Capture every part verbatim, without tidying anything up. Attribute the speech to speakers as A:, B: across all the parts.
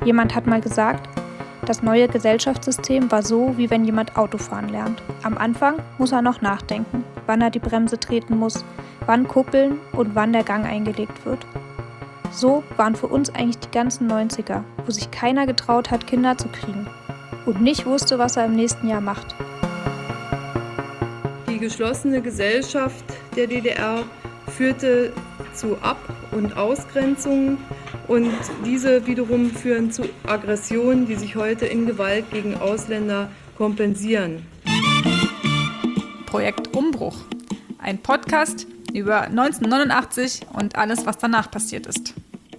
A: Jemand hat mal gesagt, das neue Gesellschaftssystem war so, wie wenn jemand Autofahren lernt. Am Anfang muss er noch nachdenken, wann er die Bremse treten muss, wann kuppeln und wann der Gang eingelegt wird. So waren für uns eigentlich die ganzen neunziger, wo sich keiner getraut hat, Kinder zu kriegen und nicht wusste, was er im nächsten Jahr macht.
B: Die geschlossene Gesellschaft der D D R führte zu Ab- und Ausgrenzungen und diese wiederum führen zu Aggressionen, die sich heute in Gewalt gegen Ausländer kompensieren.
C: Projekt Umbruch, ein Podcast über neunzehnhundertneunundachtzig und alles, was danach passiert ist.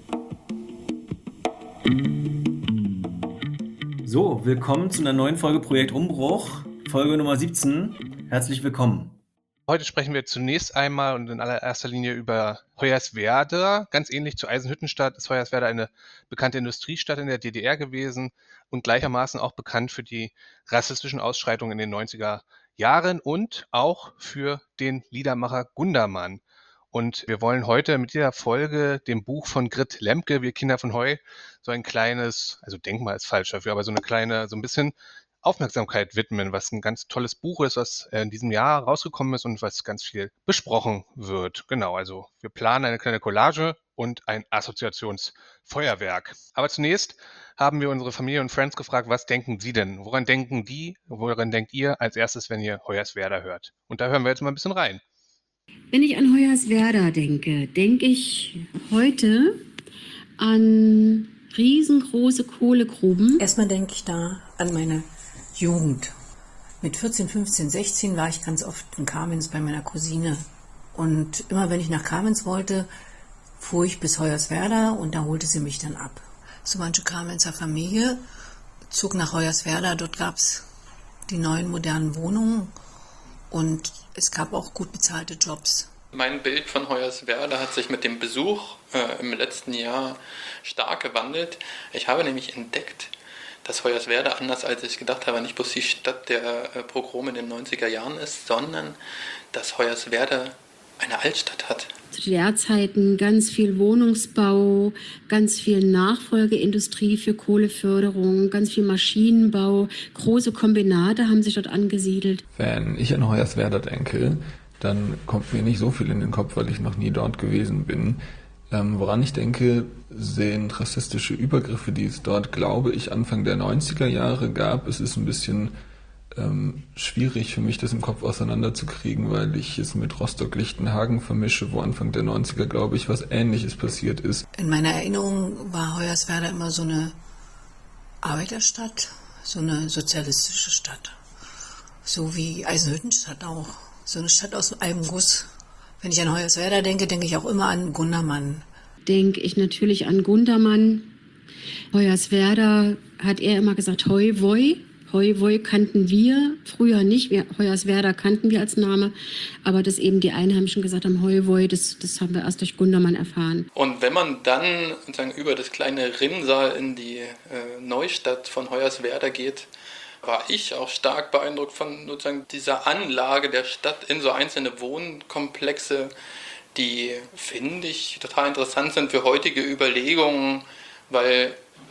D: So, willkommen zu einer neuen Folge Projekt Umbruch, Folge Nummer siebzehn. Herzlich willkommen.
E: Heute sprechen wir zunächst einmal und in allererster Linie über Hoyerswerda. Ganz ähnlich zu Eisenhüttenstadt ist Hoyerswerda eine bekannte Industriestadt in der D D R gewesen und gleichermaßen auch bekannt für die rassistischen Ausschreitungen in den neunziger Jahren und auch für den Liedermacher Gundermann. Und wir wollen heute mit dieser Folge dem Buch von Grit Lemke, Wir Kinder von Heu, so ein kleines, also Denkmal ist falsch dafür, aber so eine kleine, so ein bisschen Aufmerksamkeit widmen, was ein ganz tolles Buch ist, was in diesem Jahr rausgekommen ist und was ganz viel besprochen wird. Genau, also wir planen eine kleine Collage und ein Assoziationsfeuerwerk. Aber zunächst haben wir unsere Familie und Friends gefragt, was denken Sie denn? Woran denken die? Woran denkt ihr als erstes, wenn ihr Hoyerswerda hört? Und da hören wir jetzt mal ein bisschen rein.
F: Wenn ich an Hoyerswerda denke, denke ich heute an riesengroße Kohlegruben.
G: Erstmal denke ich da an meine Jugend. Mit vierzehn, fünfzehn, sechzehn war ich ganz oft in Kamenz bei meiner Cousine. Und immer wenn ich nach Kamenz wollte, fuhr ich bis Hoyerswerda und da holte sie mich dann ab. So manche Kamenzer Familie zog nach Hoyerswerda. Dort gab es die neuen modernen Wohnungen und es gab auch gut bezahlte Jobs.
H: Mein Bild von Hoyerswerda hat sich mit dem Besuch äh, im letzten Jahr stark gewandelt. Ich habe nämlich entdeckt, dass Hoyerswerda, anders als ich gedacht habe, nicht bloß die Stadt der äh, Pogrome in den neunziger Jahren ist, sondern dass Hoyerswerda eine Altstadt hat.
F: Zu D D R-Zeiten ganz viel Wohnungsbau, ganz viel Nachfolgeindustrie für Kohleförderung, ganz viel Maschinenbau, große Kombinate haben sich dort angesiedelt.
I: Wenn ich an Hoyerswerda denke, dann kommt mir nicht so viel in den Kopf, weil ich noch nie dort gewesen bin. Ähm, woran ich denke, sind rassistische Übergriffe, die es dort, glaube ich, Anfang der neunziger Jahre gab. Es ist ein bisschen ähm, schwierig für mich, das im Kopf auseinanderzukriegen, weil ich es mit Rostock-Lichtenhagen vermische, wo Anfang der neunziger, glaube ich, was Ähnliches passiert ist.
G: In meiner Erinnerung war Hoyerswerda immer so eine Arbeiterstadt, so eine sozialistische Stadt. So wie Eisenhüttenstadt auch. So eine Stadt aus einem Guss. Wenn ich an Hoyerswerda denke, denke ich auch immer an Gundermann.
F: Denke ich natürlich an Gundermann. Hoyerswerda hat er immer gesagt, Heuwoi. Heuwoi kannten wir früher nicht. Wir, Hoyerswerda kannten wir als Name. Aber dass eben die Einheimischen gesagt haben, Heuwoi, das, das haben wir erst durch Gundermann erfahren.
H: Und wenn man dann sozusagen über das kleine Rinnsal in die äh, Neustadt von Hoyerswerda geht, war ich auch stark beeindruckt von sozusagen dieser Anlage der Stadt in so einzelne Wohnkomplexe, die, finde ich, total interessant sind für heutige Überlegungen, weil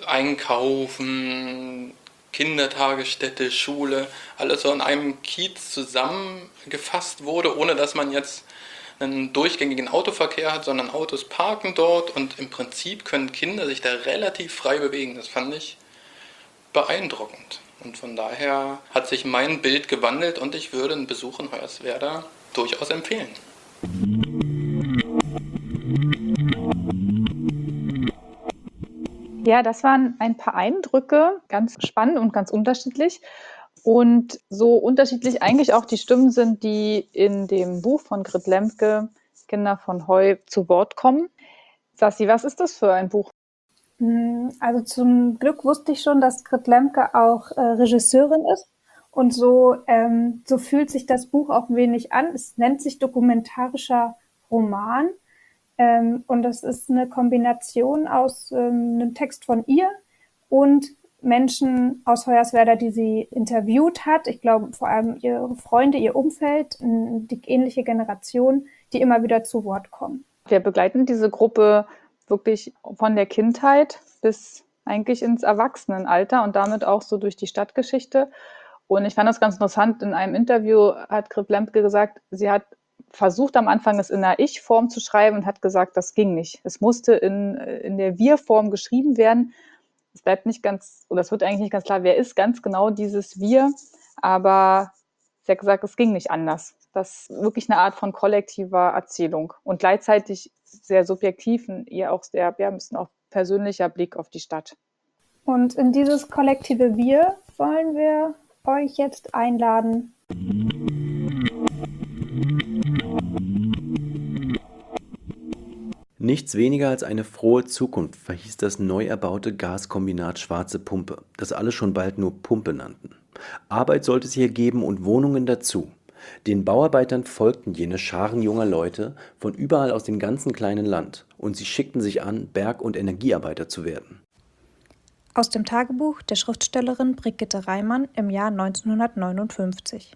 H: Einkaufen, Kindertagesstätte, Schule, alles so in einem Kiez zusammengefasst wurde, ohne dass man jetzt einen durchgängigen Autoverkehr hat, sondern Autos parken dort und im Prinzip können Kinder sich da relativ frei bewegen. Das fand ich beeindruckend. Und von daher hat sich mein Bild gewandelt und ich würde einen Besuch in Hoyerswerda durchaus empfehlen.
A: Ja, das waren ein paar Eindrücke, ganz spannend und ganz unterschiedlich. Und so unterschiedlich eigentlich auch die Stimmen sind, die in dem Buch von Grit Lemke, Kinder von Heu, zu Wort kommen. Sassi, was ist das für ein Buch?
J: Also zum Glück wusste ich schon, dass Grit Lemke auch äh, Regisseurin ist. Und so, ähm, so fühlt sich das Buch auch ein wenig an. Es nennt sich dokumentarischer Roman. Ähm, und das ist eine Kombination aus ähm, einem Text von ihr und Menschen aus Hoyerswerda, die sie interviewt hat. Ich glaube, vor allem ihre Freunde, ihr Umfeld, die ähnliche Generation, die immer wieder zu Wort kommen.
A: Wir begleiten diese Gruppe wirklich von der Kindheit bis
K: eigentlich ins Erwachsenenalter und damit auch so durch die Stadtgeschichte. Und ich fand das ganz interessant. In einem Interview hat Grip Lemke gesagt, sie hat versucht am Anfang es in der Ich-Form zu schreiben und hat gesagt, das ging nicht. Es musste in, in der Wir-Form geschrieben werden. Es bleibt nicht ganz, oder es wird eigentlich nicht ganz klar, wer ist ganz genau dieses Wir. Aber sie hat gesagt, es ging nicht anders. Das ist wirklich eine Art von kollektiver Erzählung und gleichzeitig sehr subjektiv und eher auch sehr, ja, ein bisschen auch persönlicher Blick auf die Stadt.
J: Und in dieses kollektive Wir wollen wir euch jetzt einladen.
L: Nichts weniger als eine frohe Zukunft verhieß das neu erbaute Gaskombinat Schwarze Pumpe, das alle schon bald nur Pumpe nannten. Arbeit sollte es hier geben und Wohnungen dazu. Den Bauarbeitern folgten jene Scharen junger Leute von überall aus dem ganzen kleinen Land und sie schickten sich an, Berg- und Energiearbeiter zu werden.
A: Aus dem Tagebuch der Schriftstellerin Brigitte Reimann im Jahr neunzehnhundertneunundfünfzig.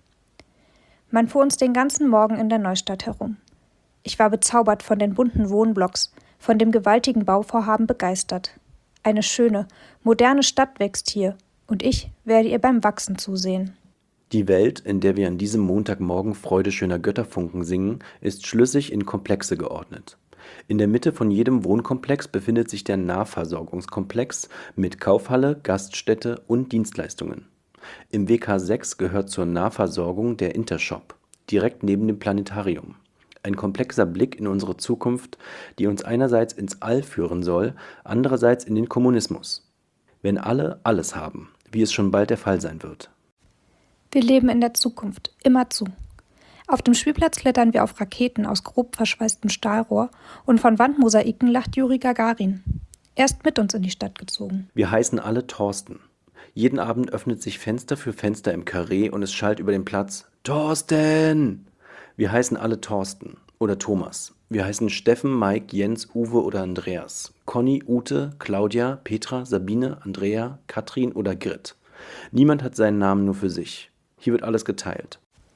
A: Man fuhr uns den ganzen Morgen in der Neustadt herum. Ich war bezaubert von den bunten Wohnblocks, von dem gewaltigen Bauvorhaben begeistert. Eine schöne, moderne Stadt wächst hier und ich werde ihr beim Wachsen zusehen.
L: Die Welt, in der wir an diesem Montagmorgen Freude schöner Götterfunken singen, ist schlüssig in Komplexe geordnet. In der Mitte von jedem Wohnkomplex befindet sich der Nahversorgungskomplex mit Kaufhalle, Gaststätte und Dienstleistungen. Im W K sechs gehört zur Nahversorgung der Intershop, direkt neben dem Planetarium. Ein komplexer Blick in unsere Zukunft, die uns einerseits ins All führen soll, andererseits in den Kommunismus. Wenn alle alles haben, wie es schon bald der Fall sein wird.
A: Wir leben in der Zukunft, immerzu. Auf dem Spielplatz klettern wir auf Raketen aus grob verschweißtem Stahlrohr und von Wandmosaiken lacht Juri Gagarin. Er ist mit uns in die Stadt gezogen.
L: Wir heißen alle Thorsten. Jeden Abend öffnet sich Fenster für Fenster im Karree und es schallt über den Platz: Thorsten! Wir heißen alle Thorsten oder Thomas. Wir heißen Steffen, Mike, Jens, Uwe oder Andreas. Conny, Ute, Claudia, Petra, Sabine, Andrea, Katrin oder Grit. Niemand hat seinen Namen nur für sich. Hier wird alles geteilt.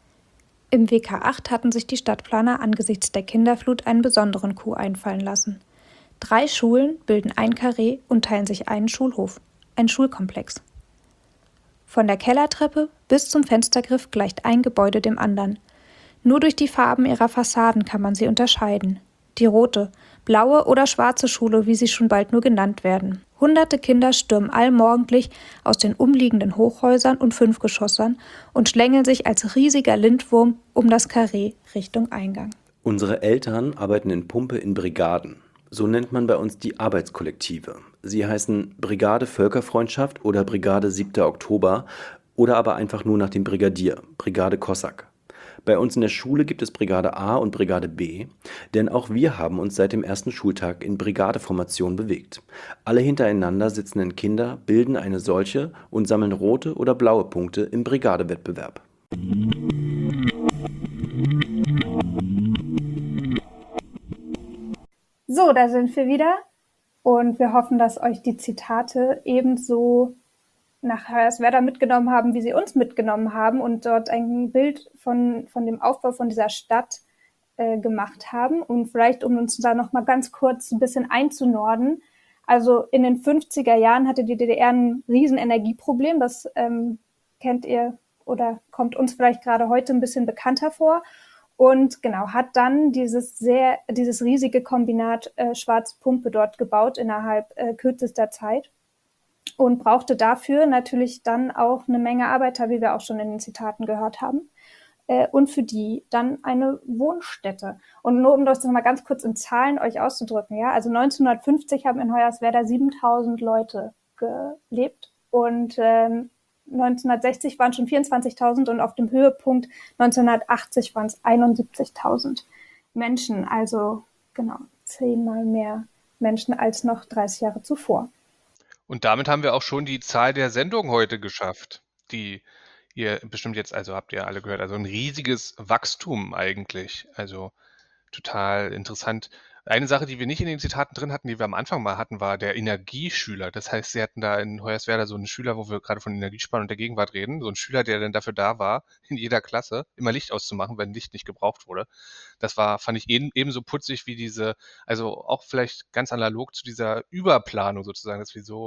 A: Im W K acht hatten sich die Stadtplaner angesichts der Kinderflut einen besonderen Coup einfallen lassen. Drei Schulen bilden ein Karree und teilen sich einen Schulhof, ein Schulkomplex. Von der Kellertreppe bis zum Fenstergriff gleicht ein Gebäude dem anderen. Nur durch die Farben ihrer Fassaden kann man sie unterscheiden. Die rote, blaue oder schwarze Schule, wie sie schon bald nur genannt werden. Hunderte Kinder stürmen allmorgendlich aus den umliegenden Hochhäusern und Fünfgeschossern und schlängeln sich als riesiger Lindwurm um das Karree Richtung Eingang.
L: Unsere Eltern arbeiten in Pumpe in Brigaden. So nennt man bei uns die Arbeitskollektive. Sie heißen Brigade Völkerfreundschaft oder Brigade siebter Oktober oder aber einfach nur nach dem Brigadier, Brigade Kossak. Bei uns in der Schule gibt es Brigade A und Brigade B, denn auch wir haben uns seit dem ersten Schultag in Brigadeformation bewegt. Alle hintereinander sitzenden Kinder bilden eine solche und sammeln rote oder blaue Punkte im Brigadewettbewerb.
J: So, da sind wir wieder und wir hoffen, dass euch die Zitate ebenso nach Hoyerswerda mitgenommen haben, wie sie uns mitgenommen haben und dort ein Bild von, von dem Aufbau von dieser Stadt äh, gemacht haben. Und vielleicht, um uns da noch mal ganz kurz ein bisschen einzunorden. Also in den fünfziger Jahren hatte die D D R ein riesen Energieproblem. Das ähm, kennt ihr oder kommt uns vielleicht gerade heute ein bisschen bekannter vor. Und genau, hat dann dieses sehr, dieses riesige Kombinat äh, Schwarze Pumpe dort gebaut innerhalb äh, kürzester Zeit. Und brauchte dafür natürlich dann auch eine Menge Arbeiter, wie wir auch schon in den Zitaten gehört haben. Äh, und für die dann eine Wohnstätte. Und nur um das noch mal ganz kurz in Zahlen euch auszudrücken, ja, also neunzehnhundertfünfzig haben in Hoyerswerda siebentausend Leute gelebt und ähm, neunzehnhundertsechzig waren schon vierundzwanzigtausend und auf dem Höhepunkt neunzehnhundertachtzig waren es einundsiebzigtausend Menschen. Also genau, zehnmal mehr Menschen als noch dreißig Jahre zuvor.
E: Und damit haben wir auch schon die Zahl der Sendung heute geschafft, die ihr bestimmt jetzt, also habt ihr alle gehört, also ein riesiges Wachstum eigentlich, also total interessant. Eine Sache, die wir nicht in den Zitaten drin hatten, die wir am Anfang mal hatten, war der Energieschüler. Das heißt, sie hatten da in Hoyerswerda so einen Schüler, wo wir gerade von Energiesparen und der Gegenwart reden, so einen Schüler, der dann dafür da war, in jeder Klasse immer Licht auszumachen, wenn Licht nicht gebraucht wurde. Das war, fand ich eben, ebenso putzig wie diese, also auch vielleicht ganz analog zu dieser Überplanung sozusagen, dass wir so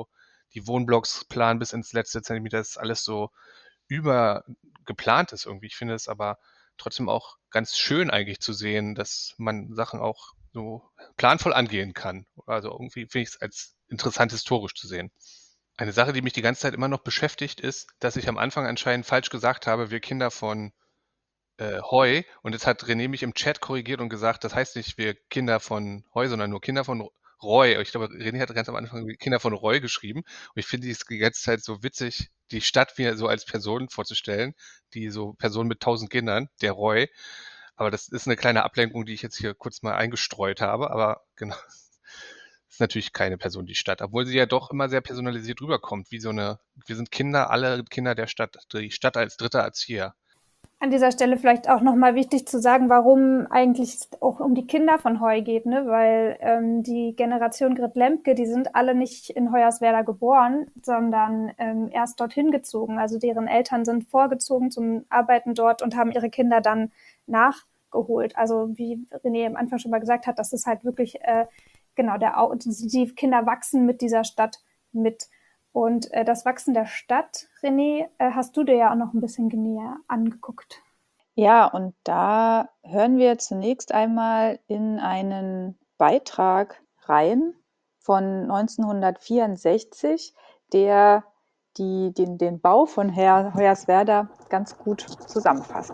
E: die Wohnblocks planen bis ins letzte Zentimeter, das ist alles so übergeplant ist irgendwie. Ich finde es aber trotzdem auch ganz schön eigentlich zu sehen, dass man Sachen auch so planvoll angehen kann. Also irgendwie finde ich es als interessant historisch zu sehen. Eine Sache, die mich die ganze Zeit immer noch beschäftigt, ist, dass ich am Anfang anscheinend falsch gesagt habe, wir Kinder von äh, Heu. Und jetzt hat René mich im Chat korrigiert und gesagt, das heißt nicht wir Kinder von Heu, sondern nur Kinder von Roy. Ich glaube, René hat ganz am Anfang Kinder von Roy geschrieben. Und ich finde es die ganze Zeit so witzig, die Stadt mir so als Person vorzustellen, die so Person mit tausend Kindern, der Roy. Aber das ist eine kleine Ablenkung, die ich jetzt hier kurz mal eingestreut habe. Aber genau, ist natürlich keine Person, die Stadt, obwohl sie ja doch immer sehr personalisiert rüberkommt, wie so eine, wir sind Kinder, alle Kinder der Stadt, die Stadt als dritter Erzieher.
J: An dieser Stelle vielleicht auch nochmal wichtig zu sagen, warum eigentlich es auch um die Kinder von Heu geht, ne? Weil ähm, die Generation Grit-Lemke, die sind alle nicht in Hoyerswerda geboren, sondern ähm, erst dorthin gezogen. Also deren Eltern sind vorgezogen zum Arbeiten dort und haben ihre Kinder dann nachgeholt. Also wie René am Anfang schon mal gesagt hat, das ist halt wirklich, äh, genau, der, die Kinder wachsen mit dieser Stadt mit. Und äh, das Wachsen der Stadt, René, äh, hast du dir ja auch noch ein bisschen näher angeguckt.
K: Ja, und da hören wir zunächst einmal in einen Beitrag rein von neunzehnhundertvierundsechzig, der die, den, den Bau von Herr Hoyerswerda ganz gut zusammenfasst.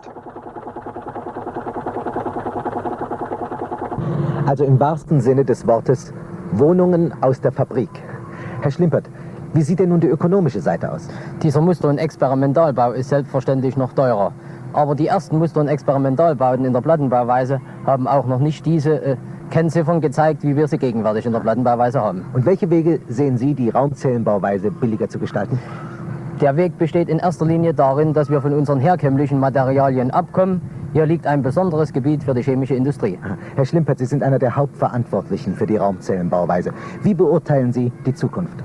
M: Also im wahrsten Sinne des Wortes Wohnungen aus der Fabrik. Herr Schlimpert, wie sieht denn nun die ökonomische Seite aus?
N: Dieser Muster- und Experimentalbau ist selbstverständlich noch teurer. Aber die ersten Muster- und Experimentalbauten in der Plattenbauweise haben auch noch nicht diese äh, Kennziffern gezeigt, wie wir sie gegenwärtig in der Plattenbauweise haben.
M: Und welche Wege sehen Sie, die Raumzellenbauweise billiger zu gestalten?
N: Der Weg besteht in erster Linie darin, dass wir von unseren herkömmlichen Materialien abkommen. Hier liegt ein besonderes Gebiet für die chemische Industrie.
M: Herr Schlimpert, Sie sind einer der Hauptverantwortlichen für die Raumzellenbauweise. Wie beurteilen Sie die Zukunft?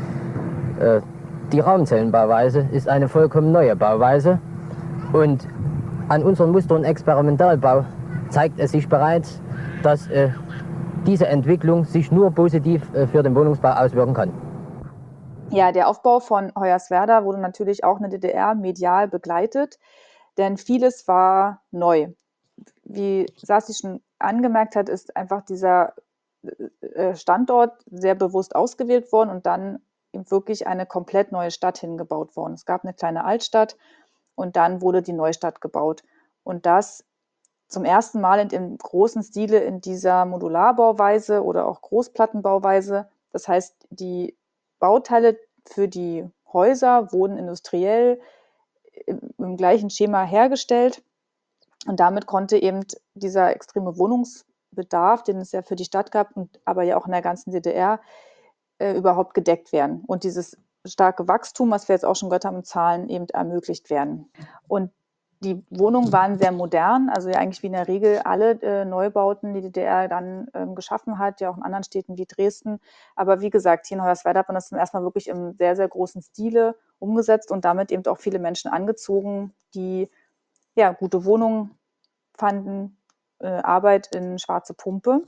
N: Die Raumzellenbauweise ist eine vollkommen neue Bauweise und an unserem Muster- und Experimentalbau zeigt es sich bereits, dass äh, diese Entwicklung sich nur positiv äh, für den Wohnungsbau auswirken kann.
K: Ja, der Aufbau von Hoyerswerda wurde natürlich auch in der D D R medial begleitet, denn vieles war neu. Wie Sassi schon angemerkt hat, ist einfach dieser äh, Standort sehr bewusst ausgewählt worden und dann eben wirklich eine komplett neue Stadt hingebaut worden. Es gab eine kleine Altstadt und dann wurde die Neustadt gebaut. Und das zum ersten Mal in dem großen Stile in dieser Modularbauweise oder auch Großplattenbauweise. Das heißt, die Bauteile für die Häuser wurden industriell im, im gleichen Schema hergestellt. Und damit konnte eben dieser extreme Wohnungsbedarf, den es ja für die Stadt gab, und aber ja auch in der ganzen D D R, überhaupt gedeckt werden und dieses starke Wachstum, was wir jetzt auch schon gehört haben in Zahlen, eben ermöglicht werden. Und die Wohnungen waren sehr modern, also ja eigentlich wie in der Regel alle äh, Neubauten, die die D D R dann ähm, geschaffen hat, ja auch in anderen Städten wie Dresden. Aber wie gesagt, hier in Hoyerswerda hat man das zum ersten Mal wirklich im sehr, sehr großen Stile umgesetzt und damit eben auch viele Menschen angezogen, die ja gute Wohnungen fanden, äh, Arbeit in Schwarze Pumpe.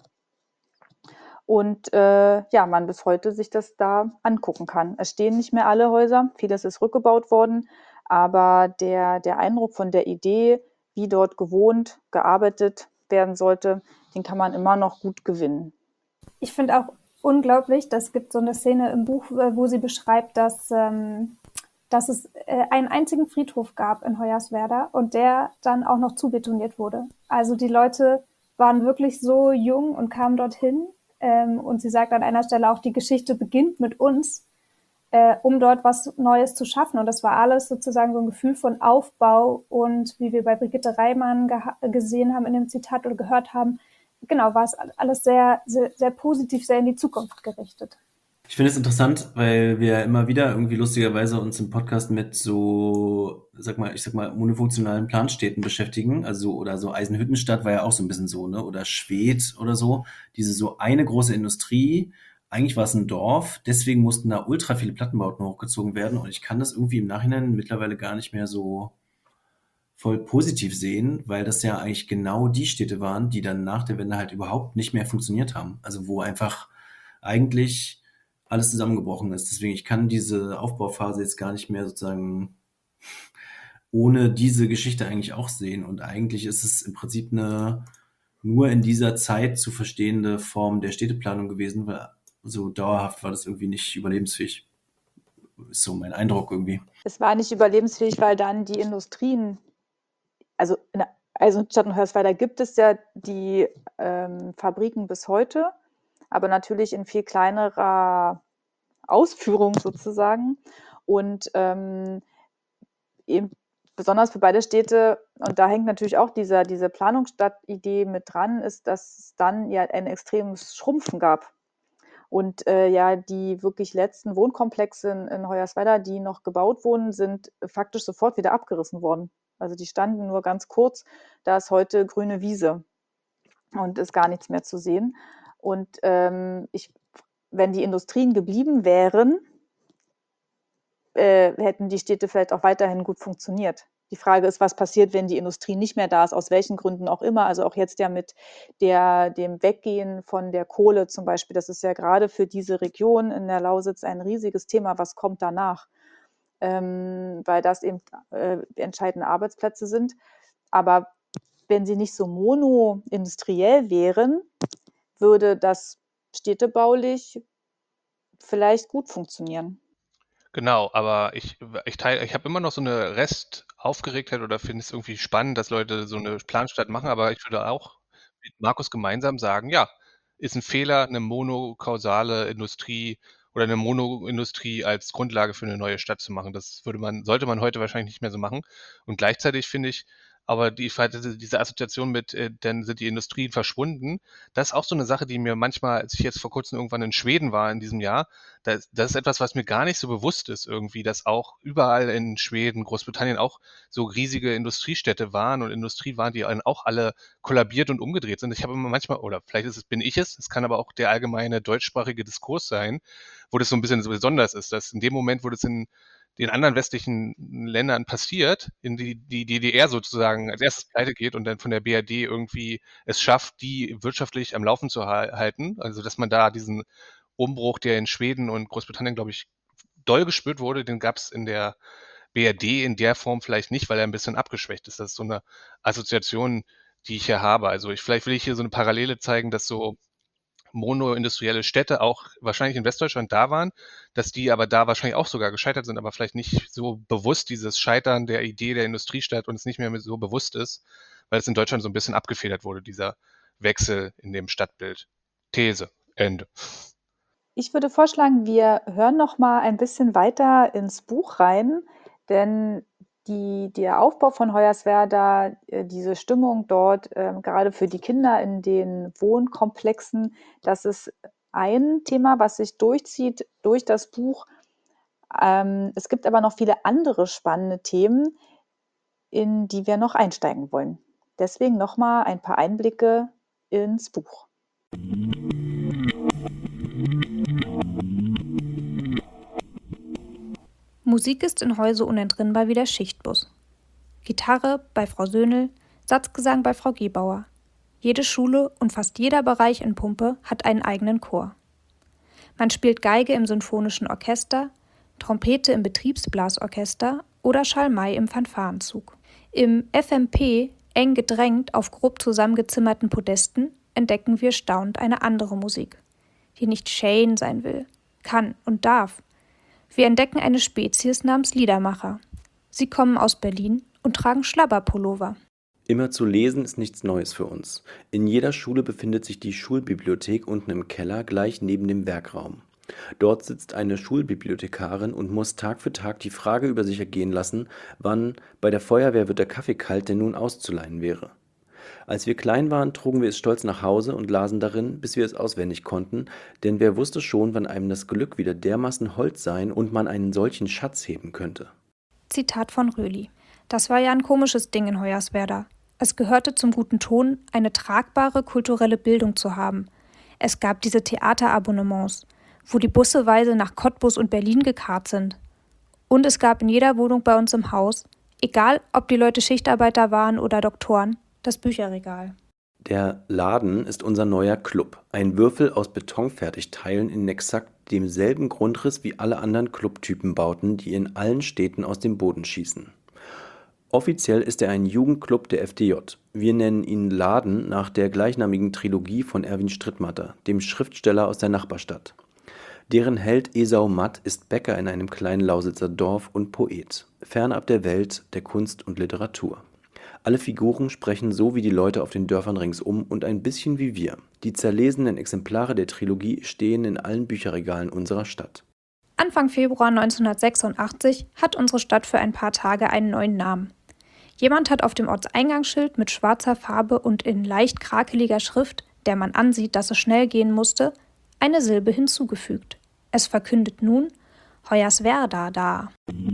K: Und äh, ja, man bis heute sich das da angucken kann. Es stehen nicht mehr alle Häuser, vieles ist rückgebaut worden, aber der, der Eindruck von der Idee, wie dort gewohnt, gearbeitet werden sollte, den kann man immer noch gut gewinnen.
J: Ich finde auch unglaublich, das gibt so eine Szene im Buch, wo sie beschreibt, dass, ähm, dass es äh, einen einzigen Friedhof gab in Hoyerswerda und der dann auch noch zubetoniert wurde. Also die Leute waren wirklich so jung und kamen dorthin. Ähm, und sie sagt an einer Stelle auch, die Geschichte beginnt mit uns, äh, um dort was Neues zu schaffen. Und das war alles sozusagen so ein Gefühl von Aufbau und wie wir bei Brigitte Reimann ge- gesehen haben in dem Zitat oder gehört haben, genau, war es alles sehr, sehr, sehr positiv, sehr in die Zukunft gerichtet.
D: Ich finde es interessant, weil wir immer wieder irgendwie lustigerweise uns im Podcast mit so, sag mal, ich sag mal, monofunktionalen Planstädten beschäftigen. Also, oder so Eisenhüttenstadt war ja auch so ein bisschen so, ne? Oder Schwedt oder so. Diese so eine große Industrie. Eigentlich war es ein Dorf. Deswegen mussten da ultra viele Plattenbauten hochgezogen werden. Und ich kann das irgendwie im Nachhinein mittlerweile gar nicht mehr so voll positiv sehen, weil das ja eigentlich genau die Städte waren, die dann nach der Wende halt überhaupt nicht mehr funktioniert haben. Also, wo einfach eigentlich alles zusammengebrochen ist. Deswegen, ich kann diese Aufbauphase jetzt gar nicht mehr sozusagen ohne diese Geschichte eigentlich auch sehen. Und eigentlich ist es im Prinzip eine nur in dieser Zeit zu verstehende Form der Städteplanung gewesen, weil so dauerhaft war das irgendwie nicht überlebensfähig. Ist so mein Eindruck irgendwie.
K: Es war nicht überlebensfähig, weil dann die Industrien, also in der Eisenhüttenstadt und Hoyerswerda gibt es ja die ähm, Fabriken bis heute, aber natürlich in viel kleinerer Ausführung sozusagen. Und ähm, eben besonders für beide Städte, und da hängt natürlich auch dieser, diese Planungsstadtidee mit dran, ist, dass es dann ja ein extremes Schrumpfen gab. Und äh, ja, die wirklich letzten Wohnkomplexe in, in Hoyerswerda, die noch gebaut wurden, sind faktisch sofort wieder abgerissen worden. Also die standen nur ganz kurz, da ist heute grüne Wiese und ist gar nichts mehr zu sehen. Und ähm, ich, wenn die Industrien geblieben wären, äh, hätten die Städte vielleicht auch weiterhin gut funktioniert. Die Frage ist, was passiert, wenn die Industrie nicht mehr da ist, aus welchen Gründen auch immer. Also auch jetzt ja mit der, dem Weggehen von der Kohle zum Beispiel. Das ist ja gerade für diese Region in der Lausitz ein riesiges Thema. Was kommt danach? Ähm, weil das eben äh, entscheidende Arbeitsplätze sind. Aber wenn sie nicht so monoindustriell wären, würde das städtebaulich vielleicht gut funktionieren.
E: Genau, aber ich, ich teile, ich habe immer noch so eine Restaufgeregtheit oder finde es irgendwie spannend, dass Leute so eine Planstadt machen, aber ich würde auch mit Markus gemeinsam sagen, ja, ist ein Fehler, eine monokausale Industrie oder eine Monoindustrie als Grundlage für eine neue Stadt zu machen. Das würde man, sollte man heute wahrscheinlich nicht mehr so machen. Und gleichzeitig finde ich, aber die, diese Assoziation mit, äh, dann sind die Industrien verschwunden, das ist auch so eine Sache, die mir manchmal, als ich jetzt vor kurzem irgendwann in Schweden war in diesem Jahr, das, das ist etwas, was mir gar nicht so bewusst ist irgendwie, dass auch überall in Schweden, Großbritannien auch so riesige Industriestädte waren und Industrie waren, die dann auch alle kollabiert und umgedreht sind. Ich habe immer manchmal, oder vielleicht ist es, bin ich es, es kann aber auch der allgemeine deutschsprachige Diskurs sein, wo das so ein bisschen so besonders ist, dass in dem Moment, wo das in den anderen westlichen Ländern passiert, in die die D D R sozusagen als erstes pleite geht und dann von der B R D irgendwie es schafft, die wirtschaftlich am Laufen zu halten. Also dass man da diesen Umbruch, der in Schweden und Großbritannien, glaube ich, doll gespürt wurde, den gab es in der B R D in der Form vielleicht nicht, weil er ein bisschen abgeschwächt ist. Das ist so eine Assoziation, die ich hier habe. Also ich, vielleicht will ich hier so eine Parallele zeigen, dass so monoindustrielle Städte auch wahrscheinlich in Westdeutschland da waren, dass die aber da wahrscheinlich auch sogar gescheitert sind, aber vielleicht nicht so bewusst dieses Scheitern der Idee der Industriestadt und es nicht mehr so bewusst ist, weil es in Deutschland so ein bisschen abgefedert wurde, dieser Wechsel in dem Stadtbild. These, Ende.
K: Ich würde vorschlagen, wir hören noch mal ein bisschen weiter ins Buch rein, denn die, der Aufbau von Hoyerswerda, äh, diese Stimmung dort, ähm, gerade für die Kinder in den Wohnkomplexen, das ist ein Thema, was sich durchzieht durch das Buch. Ähm, es gibt aber noch viele andere spannende Themen, in die wir noch einsteigen wollen. Deswegen noch mal ein paar Einblicke ins Buch.
A: Musik ist in Heu so unentrinnbar wie der Schichtbus. Gitarre bei Frau Söhnl, Satzgesang bei Frau Gebauer. Jede Schule und fast jeder Bereich in Pumpe hat einen eigenen Chor. Man spielt Geige im Sinfonischen Orchester, Trompete im Betriebsblasorchester oder Schalmei im Fanfarenzug. Im F M P, eng gedrängt auf grob zusammengezimmerten Podesten, entdecken wir staunend eine andere Musik, die nicht Shane sein will, kann und darf. Wir entdecken eine Spezies namens Liedermacher. Sie kommen aus Berlin und tragen Schlabberpullover.
L: Immer zu lesen ist nichts Neues für uns. In jeder Schule befindet sich die Schulbibliothek unten im Keller, gleich neben dem Werkraum. Dort sitzt eine Schulbibliothekarin und muss Tag für Tag die Frage über sich ergehen lassen, wann bei der Feuerwehr wird der Kaffee kalt denn nun auszuleihen wäre. Als wir klein waren, trugen wir es stolz nach Hause und lasen darin, bis wir es auswendig konnten, denn wer wusste schon, wann einem das Glück wieder dermaßen hold sein und man einen solchen Schatz heben könnte.
A: Zitat von Röhli. Das war ja ein komisches Ding in Hoyerswerda. Es gehörte zum guten Ton, eine tragbare kulturelle Bildung zu haben. Es gab diese Theaterabonnements, wo die busseweise nach Cottbus und Berlin gekarrt sind. Und es gab in jeder Wohnung bei uns im Haus, egal ob die Leute Schichtarbeiter waren oder Doktoren, das Bücherregal.
L: Der Laden ist unser neuer Club, ein Würfel aus Betonfertigteilen in exakt demselben Grundriss wie alle anderen Clubtypenbauten, die in allen Städten aus dem Boden schießen. Offiziell ist er ein Jugendclub der F D J. Wir nennen ihn Laden nach der gleichnamigen Trilogie von Erwin Strittmatter, dem Schriftsteller aus der Nachbarstadt. Deren Held Esau Matt ist Bäcker in einem kleinen Lausitzer Dorf und Poet, fernab der Welt der Kunst und Literatur. Alle Figuren sprechen so wie die Leute auf den Dörfern ringsum und ein bisschen wie wir. Die zerlesenen Exemplare der Trilogie stehen in allen Bücherregalen unserer Stadt.
A: Anfang Februar neunzehnhundertsechsundachtzig hat unsere Stadt für ein paar Tage einen neuen Namen. Jemand hat auf dem Ortseingangsschild mit schwarzer Farbe und in leicht krakeliger Schrift, der man ansieht, dass es schnell gehen musste, eine Silbe hinzugefügt. Es verkündet nun Hoyerswerda da.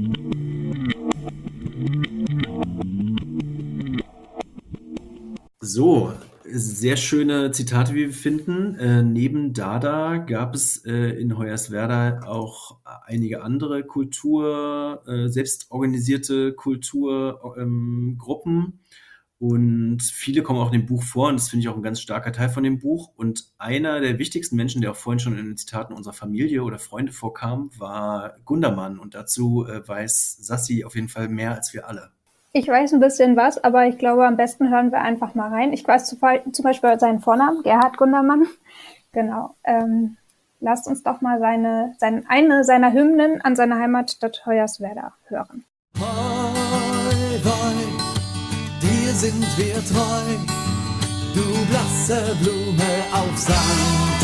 D: So, sehr schöne Zitate, wie wir finden. Äh, neben Dada gab es äh, in Hoyerswerda auch einige andere Kultur, äh, selbstorganisierte Kulturgruppen. Ähm, und viele kommen auch in dem Buch vor und das finde ich auch ein ganz starker Teil von dem Buch. Und einer der wichtigsten Menschen, der auch vorhin schon in den Zitaten unserer Familie oder Freunde vorkam, war Gundermann. Und dazu äh, weiß Sassi auf jeden Fall mehr als wir alle.
J: Ich weiß ein bisschen was, aber ich glaube, am besten hören wir einfach mal rein. Ich weiß zum Beispiel seinen Vornamen, Gerhard Gundermann. Genau. Ähm, lasst uns doch mal seine, seine, eine seiner Hymnen an seine Heimatstadt Hoyerswerda hören.
O: Hoi, hoi, dir sind wir treu, du blasse Blume auf Sand.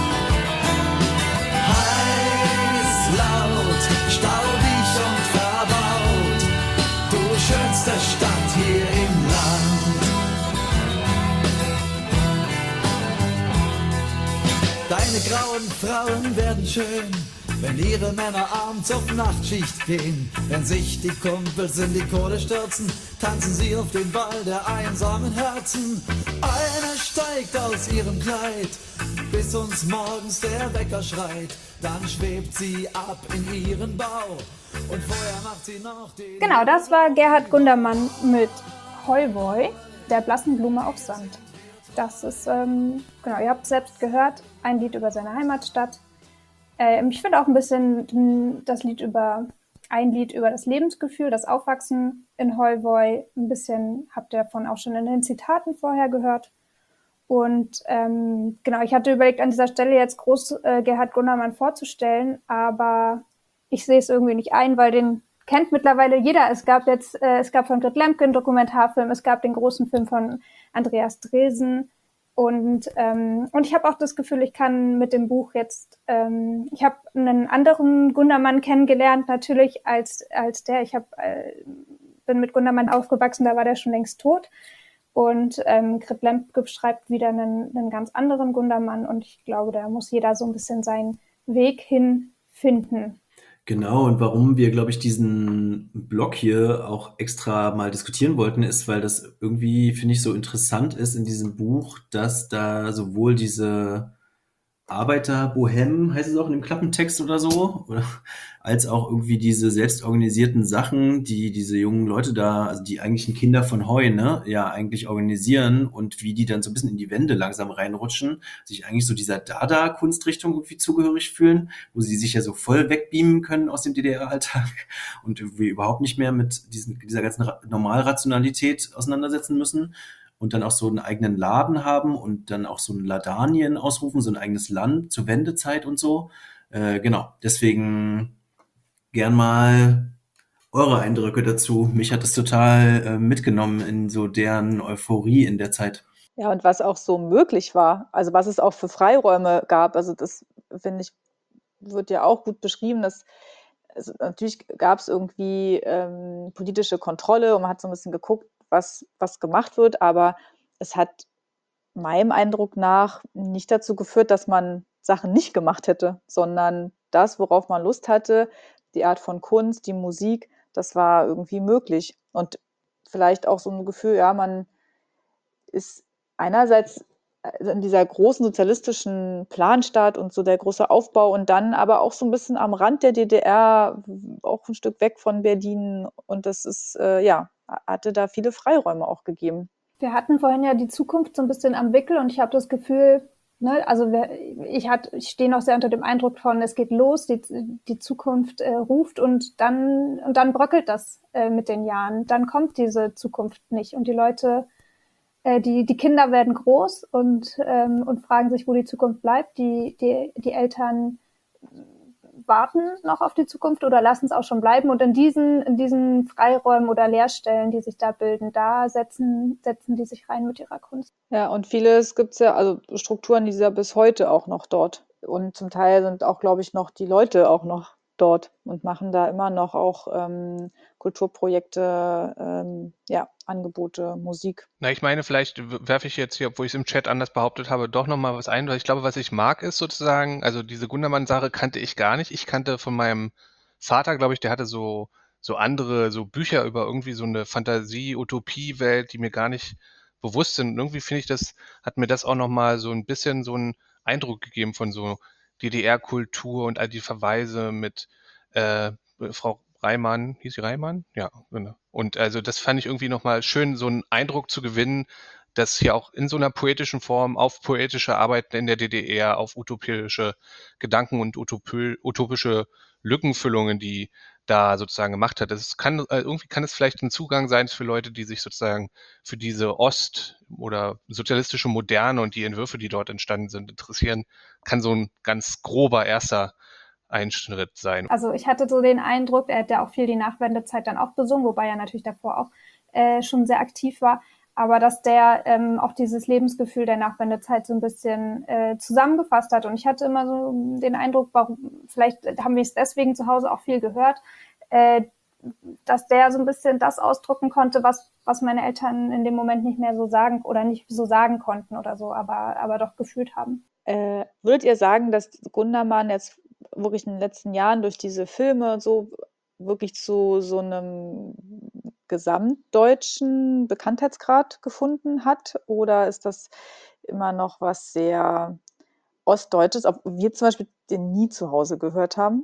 O: Heiß, laut, staubig und verbaut, du schönste Stadt hier im Land. Deine grauen Frauen werden schön, wenn ihre Männer abends auf Nachtschicht gehen. Wenn sich die Kumpels in die Kohle stürzen, tanzen sie auf den Ball der einsamen Herzen. Eine steigt aus ihrem Kleid, bis uns morgens der Wecker schreit. Dann schwebt sie ab in ihren Bau und vorher macht sie noch den...
J: Genau, das war Gerhard Gundermann mit Hoi Woi, der blassen Blume auf Sand. Das ist, ähm, genau, ihr habt es selbst gehört, ein Lied über seine Heimatstadt. Ähm, ich finde auch ein bisschen das Lied über, ein Lied über das Lebensgefühl, das Aufwachsen in Hoi Woi. Ein bisschen habt ihr davon auch schon in den Zitaten vorher gehört. Und ähm, genau, ich hatte überlegt, an dieser Stelle jetzt groß äh, Gerhard Gundermann vorzustellen, aber ich sehe es irgendwie nicht ein, weil den kennt mittlerweile jeder. Es gab jetzt, äh, es gab von Grit Lemke einen Dokumentarfilm, es gab den großen Film von Andreas Dresen und ähm, und ich habe auch das Gefühl, ich kann mit dem Buch jetzt, ähm, ich habe einen anderen Gundermann kennengelernt natürlich als als der. Ich habe äh, bin mit Gundermann aufgewachsen, da war der schon längst tot. Und ähm, Grit Lemke schreibt wieder einen, einen ganz anderen Gundermann und ich glaube, da muss jeder so ein bisschen seinen Weg hin finden.
D: Genau, und warum wir, glaube ich, diesen Blog hier auch extra mal diskutieren wollten, ist, weil das irgendwie, finde ich, so interessant ist in diesem Buch, dass da sowohl diese Arbeiter-Bohem, heißt es auch in dem Klappentext oder so, oder, als auch irgendwie diese selbstorganisierten Sachen, die diese jungen Leute da, also die eigentlichen Kinder von Heu, ne, ja eigentlich organisieren und wie die dann so ein bisschen in die Wände langsam reinrutschen, sich eigentlich so dieser Dada-Kunstrichtung irgendwie zugehörig fühlen, wo sie sich ja so voll wegbeamen können aus dem D D R-Alltag und irgendwie überhaupt nicht mehr mit diesen, dieser ganzen Ra- Normalrationalität auseinandersetzen müssen. Und dann auch so einen eigenen Laden haben und dann auch so ein Ladanien ausrufen, so ein eigenes Land zur Wendezeit und so. Äh, genau, deswegen gern mal eure Eindrücke dazu. Mich hat das total äh, mitgenommen in so deren Euphorie in der Zeit.
K: Ja, und was auch so möglich war, also was es auch für Freiräume gab, also das finde ich, wird ja auch gut beschrieben, dass also natürlich gab es irgendwie ähm, politische Kontrolle und man hat so ein bisschen geguckt, was, was gemacht wird, aber es hat meinem Eindruck nach nicht dazu geführt, dass man Sachen nicht gemacht hätte, sondern das, worauf man Lust hatte, die Art von Kunst, die Musik, das war irgendwie möglich. Und vielleicht auch so ein Gefühl, ja, man ist einerseits in dieser großen sozialistischen Planstadt und so der große Aufbau und dann aber auch so ein bisschen am Rand der D D R, auch ein Stück weg von Berlin und das ist, äh, ja, hatte da viele Freiräume auch gegeben.
J: Wir hatten vorhin ja die Zukunft so ein bisschen am Wickel und ich habe das Gefühl, ne, also wer, ich, hat, ich stehe noch sehr unter dem Eindruck von, es geht los, die, die Zukunft äh, ruft und dann, und dann bröckelt das äh, mit den Jahren. Dann kommt diese Zukunft nicht und die Leute, äh, die, die Kinder werden groß und, ähm, und fragen sich, wo die Zukunft bleibt. Die, die, die Eltern warten noch auf die Zukunft oder lassen es auch schon bleiben. Und in diesen, in diesen Freiräumen oder Leerstellen, die sich da bilden, da setzen, setzen die sich rein mit ihrer Kunst.
K: Ja, und vieles gibt es ja, also Strukturen, die sind ja bis heute auch noch dort. Und zum Teil sind auch, glaube ich, noch die Leute auch noch dort und machen da immer noch auch ähm, Kulturprojekte, ähm, ja, Angebote, Musik.
E: Na, ich meine, vielleicht werfe ich jetzt hier, obwohl ich es im Chat anders behauptet habe, doch nochmal was ein, weil ich glaube, was ich mag, ist sozusagen, also diese Gundermann-Sache kannte ich gar nicht. Ich kannte von meinem Vater, glaube ich, der hatte so, so andere, so Bücher über irgendwie so eine Fantasie-Utopie-Welt, die mir gar nicht bewusst sind. Und irgendwie finde ich das, hat mir das auch nochmal so ein bisschen so einen Eindruck gegeben von so D D R-Kultur und all die Verweise mit äh, Frau Reimann, hieß sie Reimann? Ja, genau. Und also das fand ich irgendwie nochmal schön, so einen Eindruck zu gewinnen, dass hier auch in so einer poetischen Form auf poetische Arbeiten in der D D R, auf utopische Gedanken und utopö- utopische Lückenfüllungen, die da sozusagen gemacht hat. Das kann, äh, irgendwie kann es vielleicht ein Zugang sein für Leute, die sich sozusagen für diese Ost- oder sozialistische Moderne und die Entwürfe, die dort entstanden sind, interessieren. Kann so ein ganz grober erster Einschnitt sein.
J: Also ich hatte so den Eindruck, er hat ja auch viel die Nachwendezeit dann auch besungen, wobei er natürlich davor auch äh, schon sehr aktiv war, aber dass der ähm, auch dieses Lebensgefühl der Nachwendezeit so ein bisschen äh, zusammengefasst hat. Und ich hatte immer so den Eindruck, warum, vielleicht haben wir es deswegen zu Hause auch viel gehört, äh, dass der so ein bisschen das ausdrücken konnte, was, was meine Eltern in dem Moment nicht mehr so sagen oder nicht so sagen konnten oder so, aber, aber doch gefühlt haben.
K: Äh, würdet ihr sagen, dass Gundermann jetzt wirklich in den letzten Jahren durch diese Filme und so wirklich zu so einem gesamtdeutschen Bekanntheitsgrad gefunden hat? Oder ist das immer noch was sehr Ostdeutsches, obwohl wir zum Beispiel den nie zu Hause gehört haben?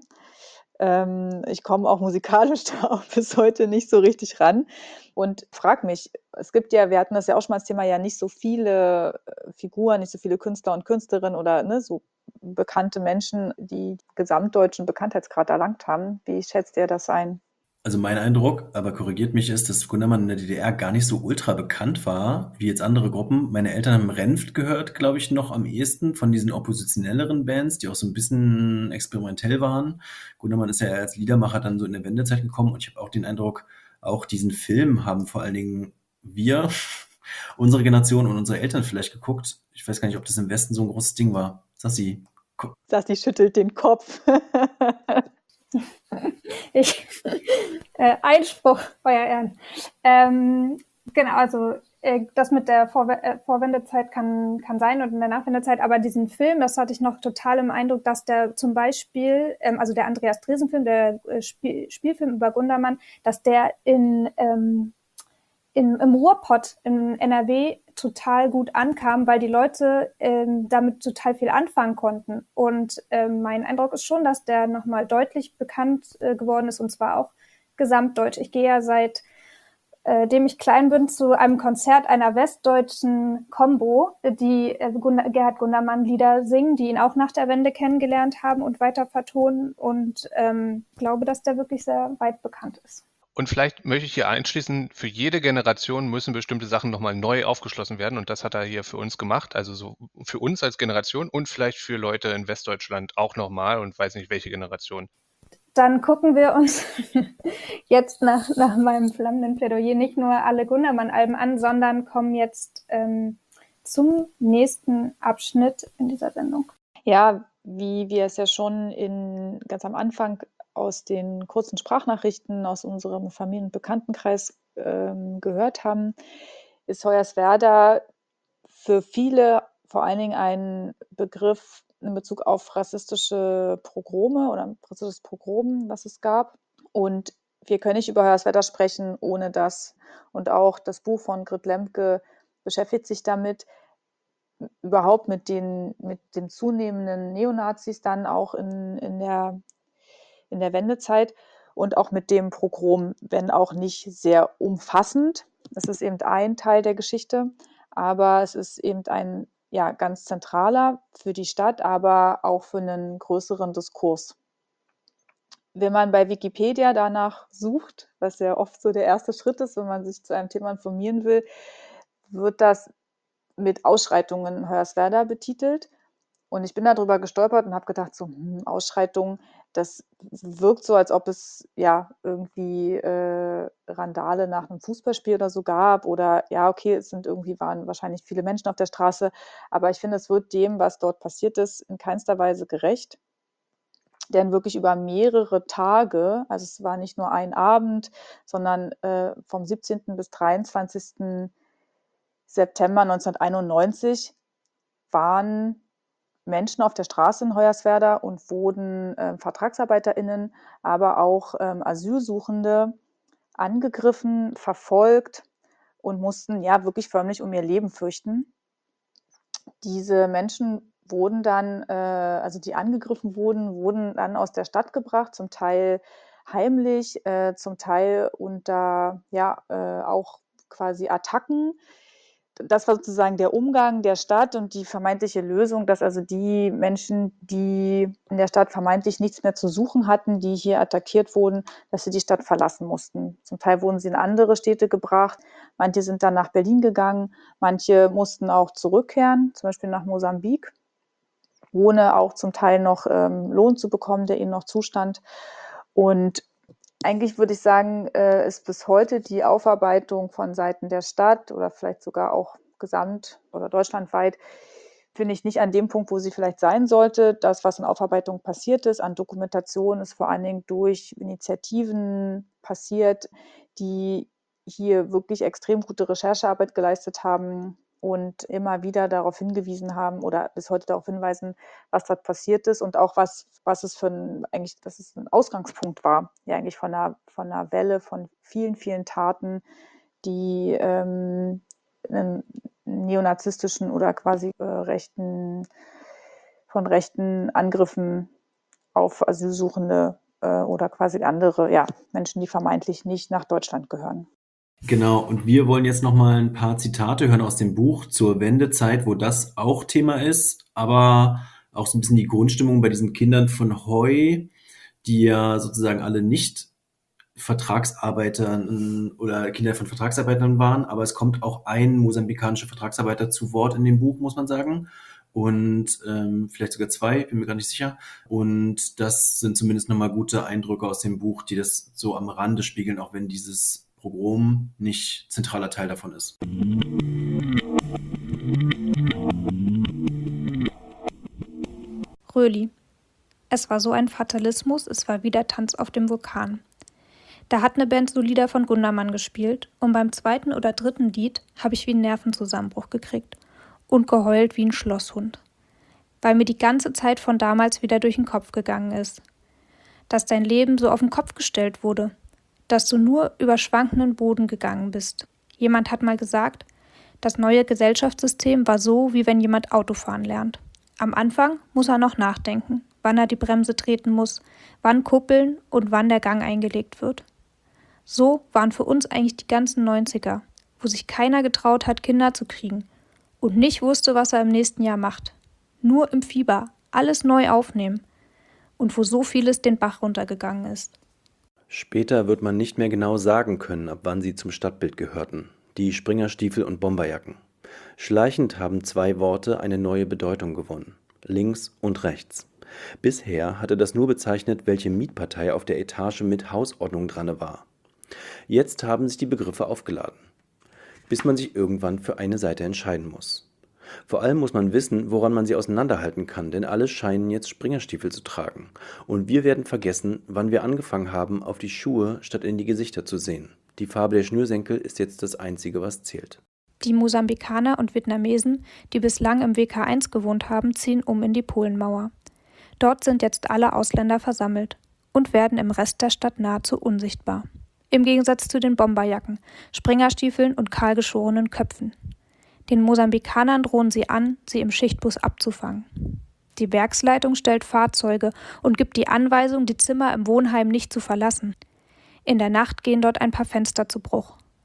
K: Ähm, ich komme auch musikalisch da auch bis heute nicht so richtig ran und frage mich, es gibt ja, wir hatten das ja auch schon mal als Thema, ja nicht so viele äh, Figuren, nicht so viele Künstler und Künstlerinnen oder ne, so bekannte Menschen, die gesamtdeutschen Bekanntheitsgrad erlangt haben. Wie schätzt ihr das ein?
D: Also mein Eindruck, aber korrigiert mich, ist, dass Gundermann in der D D R gar nicht so ultra bekannt war, wie jetzt andere Gruppen. Meine Eltern haben Renft gehört, glaube ich, noch am ehesten von diesen oppositionelleren Bands, die auch so ein bisschen experimentell waren. Gundermann ist ja als Liedermacher dann so in der Wendezeit gekommen und ich habe auch den Eindruck, auch diesen Film haben vor allen Dingen wir, unsere Generation und unsere Eltern vielleicht geguckt. Ich weiß gar nicht, ob das im Westen so ein großes Ding war. Sassi.
K: Sassi schüttelt den Kopf.
J: Ich, äh, Einspruch, Euer Ehren. Ähm, genau, also äh, das mit der Vorwe- äh, Vorwendezeit kann, kann sein und in der Nachwendezeit, aber diesen Film, das hatte ich noch total im Eindruck, dass der zum Beispiel, ähm, also der Andreas Dresen-Film, der äh, Spiel, Spielfilm über Gundermann, dass der in, ähm, in, im Ruhrpott in N R W total gut ankam, weil die Leute ähm, damit total viel anfangen konnten. Und ähm, mein Eindruck ist schon, dass der nochmal deutlich bekannt äh, geworden ist, und zwar auch gesamtdeutsch. Ich gehe ja seit äh, dem ich klein bin zu einem Konzert einer westdeutschen Combo, die äh, Gund- Gerhard Gundermann Lieder singen, die ihn auch nach der Wende kennengelernt haben und weiter vertonen. Und ähm, glaube, dass der wirklich sehr weit bekannt ist.
E: Und vielleicht möchte ich hier einschließen, für jede Generation müssen bestimmte Sachen nochmal neu aufgeschlossen werden. Und das hat er hier für uns gemacht. Also so für uns als Generation und vielleicht für Leute in Westdeutschland auch nochmal und weiß nicht, welche Generation.
J: Dann gucken wir uns jetzt nach, nach meinem flammenden Plädoyer nicht nur alle Gundermann-Alben an, sondern kommen jetzt ähm, zum nächsten Abschnitt in dieser Sendung.
K: Ja, wie wir es ja schon in, ganz am Anfang aus den kurzen Sprachnachrichten aus unserem Familien- und Bekanntenkreis ähm, gehört haben, ist Hoyerswerda für viele vor allen Dingen ein Begriff in Bezug auf rassistische Pogrome oder ein rassistisches Pogrom, was es gab. Und wir können nicht über Hoyerswerda sprechen, ohne das. Und auch das Buch von Grit Lemke beschäftigt sich damit, überhaupt mit, den, mit dem zunehmenden Neonazis dann auch in, in, der, in der Wendezeit und auch mit dem Pogrom, wenn auch nicht sehr umfassend. Es ist eben ein Teil der Geschichte, aber es ist eben ein ja, ganz zentraler für die Stadt, aber auch für einen größeren Diskurs. Wenn man bei Wikipedia danach sucht, was ja oft so der erste Schritt ist, wenn man sich zu einem Thema informieren will, wird das mit Ausschreitungen in Hoyerswerda betitelt. Und ich bin darüber gestolpert und habe gedacht, so hm, Ausschreitungen, das wirkt so, als ob es ja irgendwie äh, Randale nach einem Fußballspiel oder so gab. Oder ja, okay, es sind irgendwie waren wahrscheinlich viele Menschen auf der Straße. Aber ich finde, es wird dem, was dort passiert ist, in keinster Weise gerecht. Denn wirklich über mehrere Tage, also es war nicht nur ein Abend, sondern äh, vom siebzehnten bis dreiundzwanzigsten September neunzehnhunderteinundneunzig waren Menschen auf der Straße in Hoyerswerda und wurden äh, VertragsarbeiterInnen, aber auch ähm, Asylsuchende angegriffen, verfolgt und mussten ja wirklich förmlich um ihr Leben fürchten. Diese Menschen wurden dann, äh, also die angegriffen wurden, wurden dann aus der Stadt gebracht, zum Teil heimlich, äh, zum Teil unter ja äh, auch quasi Attacken. Das war sozusagen der Umgang der Stadt und die vermeintliche Lösung, dass also die Menschen, die in der Stadt vermeintlich nichts mehr zu suchen hatten, die hier attackiert wurden, dass sie die Stadt verlassen mussten. Zum Teil wurden sie in andere Städte gebracht, manche sind dann nach Berlin gegangen, manche mussten auch zurückkehren, zum Beispiel nach Mosambik, ohne auch zum Teil noch ähm, Lohn zu bekommen, der ihnen noch zustand. Und eigentlich würde ich sagen, äh, ist bis heute die Aufarbeitung von Seiten der Stadt oder vielleicht sogar auch gesamt- oder deutschlandweit, finde ich nicht an dem Punkt, wo sie vielleicht sein sollte. Das, was in Aufarbeitung passiert ist, an Dokumentation, ist vor allen Dingen durch Initiativen passiert, die hier wirklich extrem gute Recherchearbeit geleistet haben und immer wieder darauf hingewiesen haben oder bis heute darauf hinweisen, was dort passiert ist und auch was, was es für ein, eigentlich, dass es ein Ausgangspunkt war, ja eigentlich von einer, von einer Welle von vielen, vielen Taten, die ähm, einen neonazistischen oder quasi äh, rechten, von rechten Angriffen auf Asylsuchende äh, oder quasi andere, ja, Menschen, die vermeintlich nicht nach Deutschland gehören.
D: Genau, und wir wollen jetzt nochmal ein paar Zitate hören aus dem Buch zur Wendezeit, wo das auch Thema ist, aber auch so ein bisschen die Grundstimmung bei diesen Kindern von Heu, die ja sozusagen alle nicht Vertragsarbeitern oder Kinder von Vertragsarbeitern waren, aber es kommt auch ein mosambikanischer Vertragsarbeiter zu Wort in dem Buch, muss man sagen. Und ähm, vielleicht sogar zwei, bin mir gar nicht sicher. Und das sind zumindest nochmal gute Eindrücke aus dem Buch, die das so am Rande spiegeln, auch wenn dieses Pogrom nicht zentraler Teil davon ist.
A: Röli. Es war so ein Fatalismus, es war wie der Tanz auf dem Vulkan. Da hat eine Band so Lieder von Gundermann gespielt und beim zweiten oder dritten Lied habe ich wie einen Nervenzusammenbruch gekriegt und geheult wie ein Schlosshund, weil mir die ganze Zeit von damals wieder durch den Kopf gegangen ist. Dass dein Leben so auf den Kopf gestellt wurde, dass du nur über schwankenden Boden gegangen bist. Jemand hat mal gesagt, das neue Gesellschaftssystem war so, wie wenn jemand Autofahren lernt. Am Anfang muss er noch nachdenken, wann er die Bremse treten muss, wann kuppeln und wann der Gang eingelegt wird. So waren für uns eigentlich die ganzen neunziger, wo sich keiner getraut hat, Kinder zu kriegen und nicht wusste, was er im nächsten Jahr macht. Nur im Fieber, alles neu aufnehmen und wo so vieles den Bach runtergegangen ist.
L: Später wird man nicht mehr genau sagen können, ab wann sie zum Stadtbild gehörten. Die Springerstiefel und Bomberjacken. Schleichend haben zwei Worte eine neue Bedeutung gewonnen. Links und rechts. Bisher hatte das nur bezeichnet, welche Mietpartei auf der Etage mit Hausordnung dran war. Jetzt haben sich die Begriffe aufgeladen, bis man sich irgendwann für eine Seite entscheiden muss. Vor allem muss man wissen, woran man sie auseinanderhalten kann, denn alle scheinen jetzt Springerstiefel zu tragen. Und wir werden vergessen, wann wir angefangen haben, auf die Schuhe statt in die Gesichter zu sehen. Die Farbe der Schnürsenkel ist jetzt das Einzige, was zählt.
A: Die Mosambikaner und Vietnamesen, die bislang im W K eins gewohnt haben, ziehen um in die Polenmauer. Dort sind jetzt alle Ausländer versammelt und werden im Rest der Stadt nahezu unsichtbar. Im Gegensatz zu den Bomberjacken, Springerstiefeln und kahlgeschorenen Köpfen. Den Mosambikanern drohen sie an, sie im Schichtbus abzufangen. Die Werksleitung stellt Fahrzeuge und gibt die Anweisung, die Zimmer im Wohnheim nicht zu verlassen. In der Nacht gehen dort ein paar Fenster zu Bruch.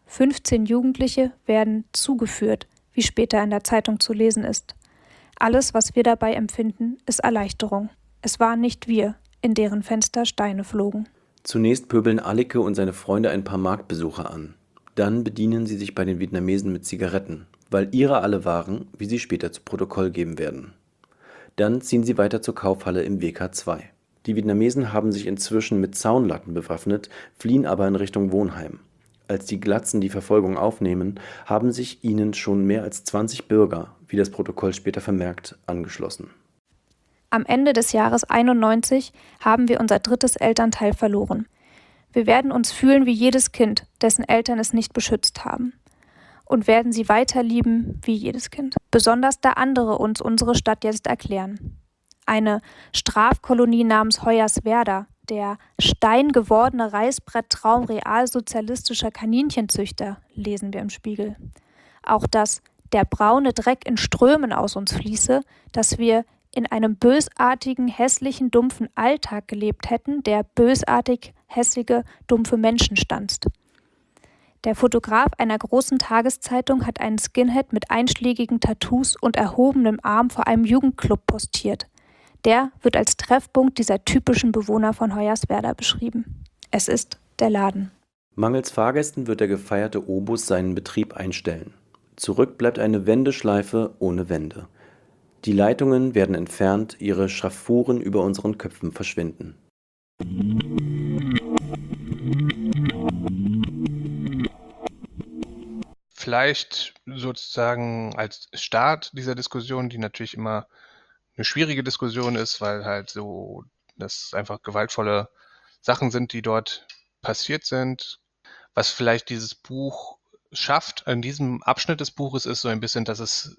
A: fünfzehn Jugendliche werden zugeführt, wie später in der Zeitung zu lesen ist. Alles, was wir dabei empfinden, ist Erleichterung. Es waren nicht wir, in deren Fenster Steine flogen.
L: Zunächst pöbeln Alike und seine Freunde ein paar Marktbesucher an. Dann bedienen sie sich bei den Vietnamesen mit Zigaretten, weil ihre alle waren, wie sie später zu Protokoll geben werden. Dann ziehen sie weiter zur Kaufhalle im W K zwei. Die Vietnamesen haben sich inzwischen mit Zaunlatten bewaffnet, fliehen aber in Richtung Wohnheim. Als die Glatzen die Verfolgung aufnehmen, haben sich ihnen schon mehr als zwanzig Bürger, wie das Protokoll später vermerkt, angeschlossen.
A: Am Ende des Jahres einundneunzig haben wir unser drittes Elternteil verloren. Wir werden uns fühlen wie jedes Kind, dessen Eltern es nicht beschützt haben. Und werden sie weiter lieben wie jedes Kind. Besonders da andere uns unsere Stadt jetzt erklären. Eine Strafkolonie namens Hoyerswerda, der steingewordene Reißbretttraum realsozialistischer Kaninchenzüchter, lesen wir im Spiegel. Auch dass der braune Dreck in Strömen aus uns fließe, dass wir in einem bösartigen, hässlichen, dumpfen Alltag gelebt hätten, der bösartig, hässliche, dumpfe Menschen stanzt. Der Fotograf einer großen Tageszeitung hat einen Skinhead mit einschlägigen Tattoos und erhobenem Arm vor einem Jugendclub postiert. Der wird als Treffpunkt dieser typischen Bewohner von Hoyerswerda beschrieben. Es ist der Laden.
L: Mangels Fahrgästen wird der gefeierte Obus seinen Betrieb einstellen. Zurück bleibt eine Wendeschleife ohne Wände. Die Leitungen werden entfernt, ihre Schraffuren über unseren Köpfen verschwinden.
E: Vielleicht sozusagen als Start dieser Diskussion, die natürlich immer eine schwierige Diskussion ist, weil halt so, das einfach gewaltvolle Sachen sind, die dort passiert sind. Was vielleicht dieses Buch schafft, in diesem Abschnitt des Buches ist so ein bisschen, dass es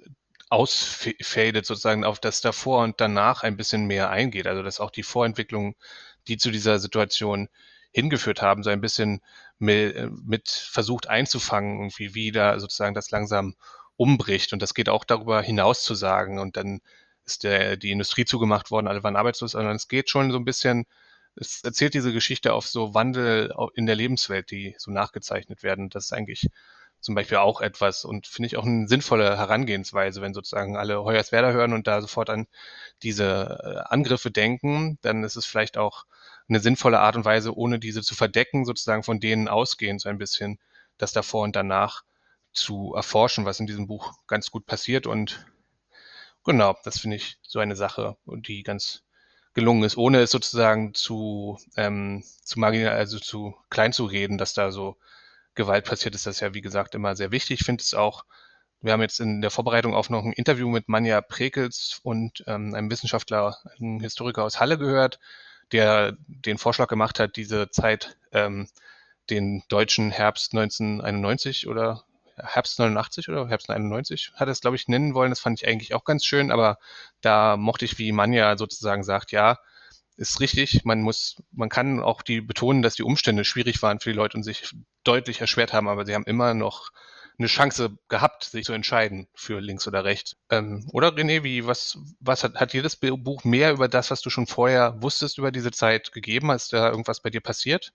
E: ausfadet sozusagen auf das davor und danach ein bisschen mehr eingeht. Also dass auch die Vorentwicklungen, die zu dieser Situation hingeführt haben, so ein bisschen mit, mit versucht einzufangen, irgendwie wie da sozusagen das langsam umbricht. Und das geht auch darüber hinaus zu sagen. Und dann ist der, die Industrie zugemacht worden, alle waren arbeitslos. Und es geht schon so ein bisschen, es erzählt diese Geschichte auf so Wandel in der Lebenswelt, die so nachgezeichnet werden. Das ist eigentlich zum Beispiel auch etwas und finde ich auch eine sinnvolle Herangehensweise, wenn sozusagen alle Hoyerswerda hören und da sofort an diese Angriffe denken, dann ist es vielleicht auch eine sinnvolle Art und Weise, ohne diese zu verdecken, sozusagen von denen ausgehend so ein bisschen das davor und danach zu erforschen, was in diesem Buch ganz gut passiert und genau, das finde ich so eine Sache, die ganz gelungen ist, ohne es sozusagen zu, ähm, zu marginal, also zu klein zu reden, dass da so Gewalt passiert ist, das ist ja, wie gesagt, immer sehr wichtig. Ich finde es auch, wir haben jetzt in der Vorbereitung auch noch ein Interview mit Manja Prekels und ähm, einem Wissenschaftler, einem Historiker aus Halle gehört, der den Vorschlag gemacht hat, diese Zeit, ähm, den deutschen Herbst neunzehnhunderteinundneunzig oder Herbst neunundachtzig oder Herbst einundneunzig hat er es, glaube ich, nennen wollen. Das fand ich eigentlich auch ganz schön, aber da mochte ich, wie Manja sozusagen sagt, ja, ist richtig, man muss, man kann auch die betonen, dass die Umstände schwierig waren für die Leute und sich deutlich erschwert haben, aber sie haben immer noch eine Chance gehabt, sich zu entscheiden für links oder rechts. Ähm, oder René, wie, was, was hat, hat dir das Buch mehr über das, was du schon vorher wusstest über diese Zeit gegeben? Ist da irgendwas bei dir passiert?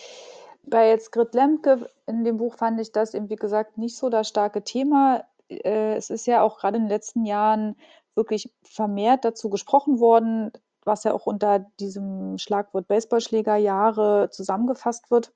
K: Bei jetzt Grit Lemke in dem Buch fand ich das eben, wie gesagt, nicht so das starke Thema. Äh, es ist ja auch gerade in den letzten Jahren wirklich vermehrt dazu gesprochen worden, was ja auch unter diesem Schlagwort Baseballschlägerjahre zusammengefasst wird.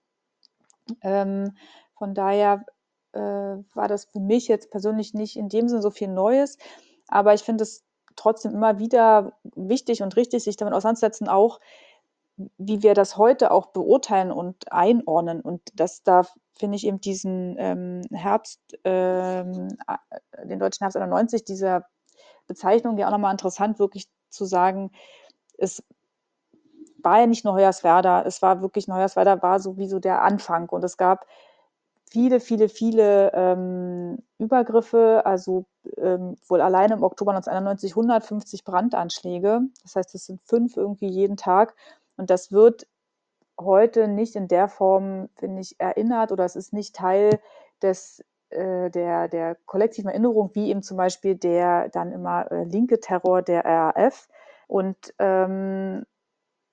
K: Ähm, von daher äh, war das für mich jetzt persönlich nicht in dem Sinne so viel Neues, aber ich finde es trotzdem immer wieder wichtig und richtig, sich damit auseinanderzusetzen, auch wie wir das heute auch beurteilen und einordnen. Und das da finde ich eben diesen ähm, Herbst, ähm, den deutschen Herbst einundneunzig, dieser Bezeichnung ja auch nochmal interessant, wirklich zu sagen, es war ja nicht nur Hoyerswerda, es war wirklich, Hoyerswerda war sowieso der Anfang und es gab viele, viele, viele ähm, Übergriffe, also ähm, wohl alleine im Oktober neunzehnhunderteinundneunzig hundertfünfzig Brandanschläge, das heißt, es sind fünf irgendwie jeden Tag und das wird heute nicht in der Form, finde ich, erinnert oder es ist nicht Teil des äh, der, der kollektiven Erinnerung, wie eben zum Beispiel der dann immer äh, linke Terror der R A F und ähm,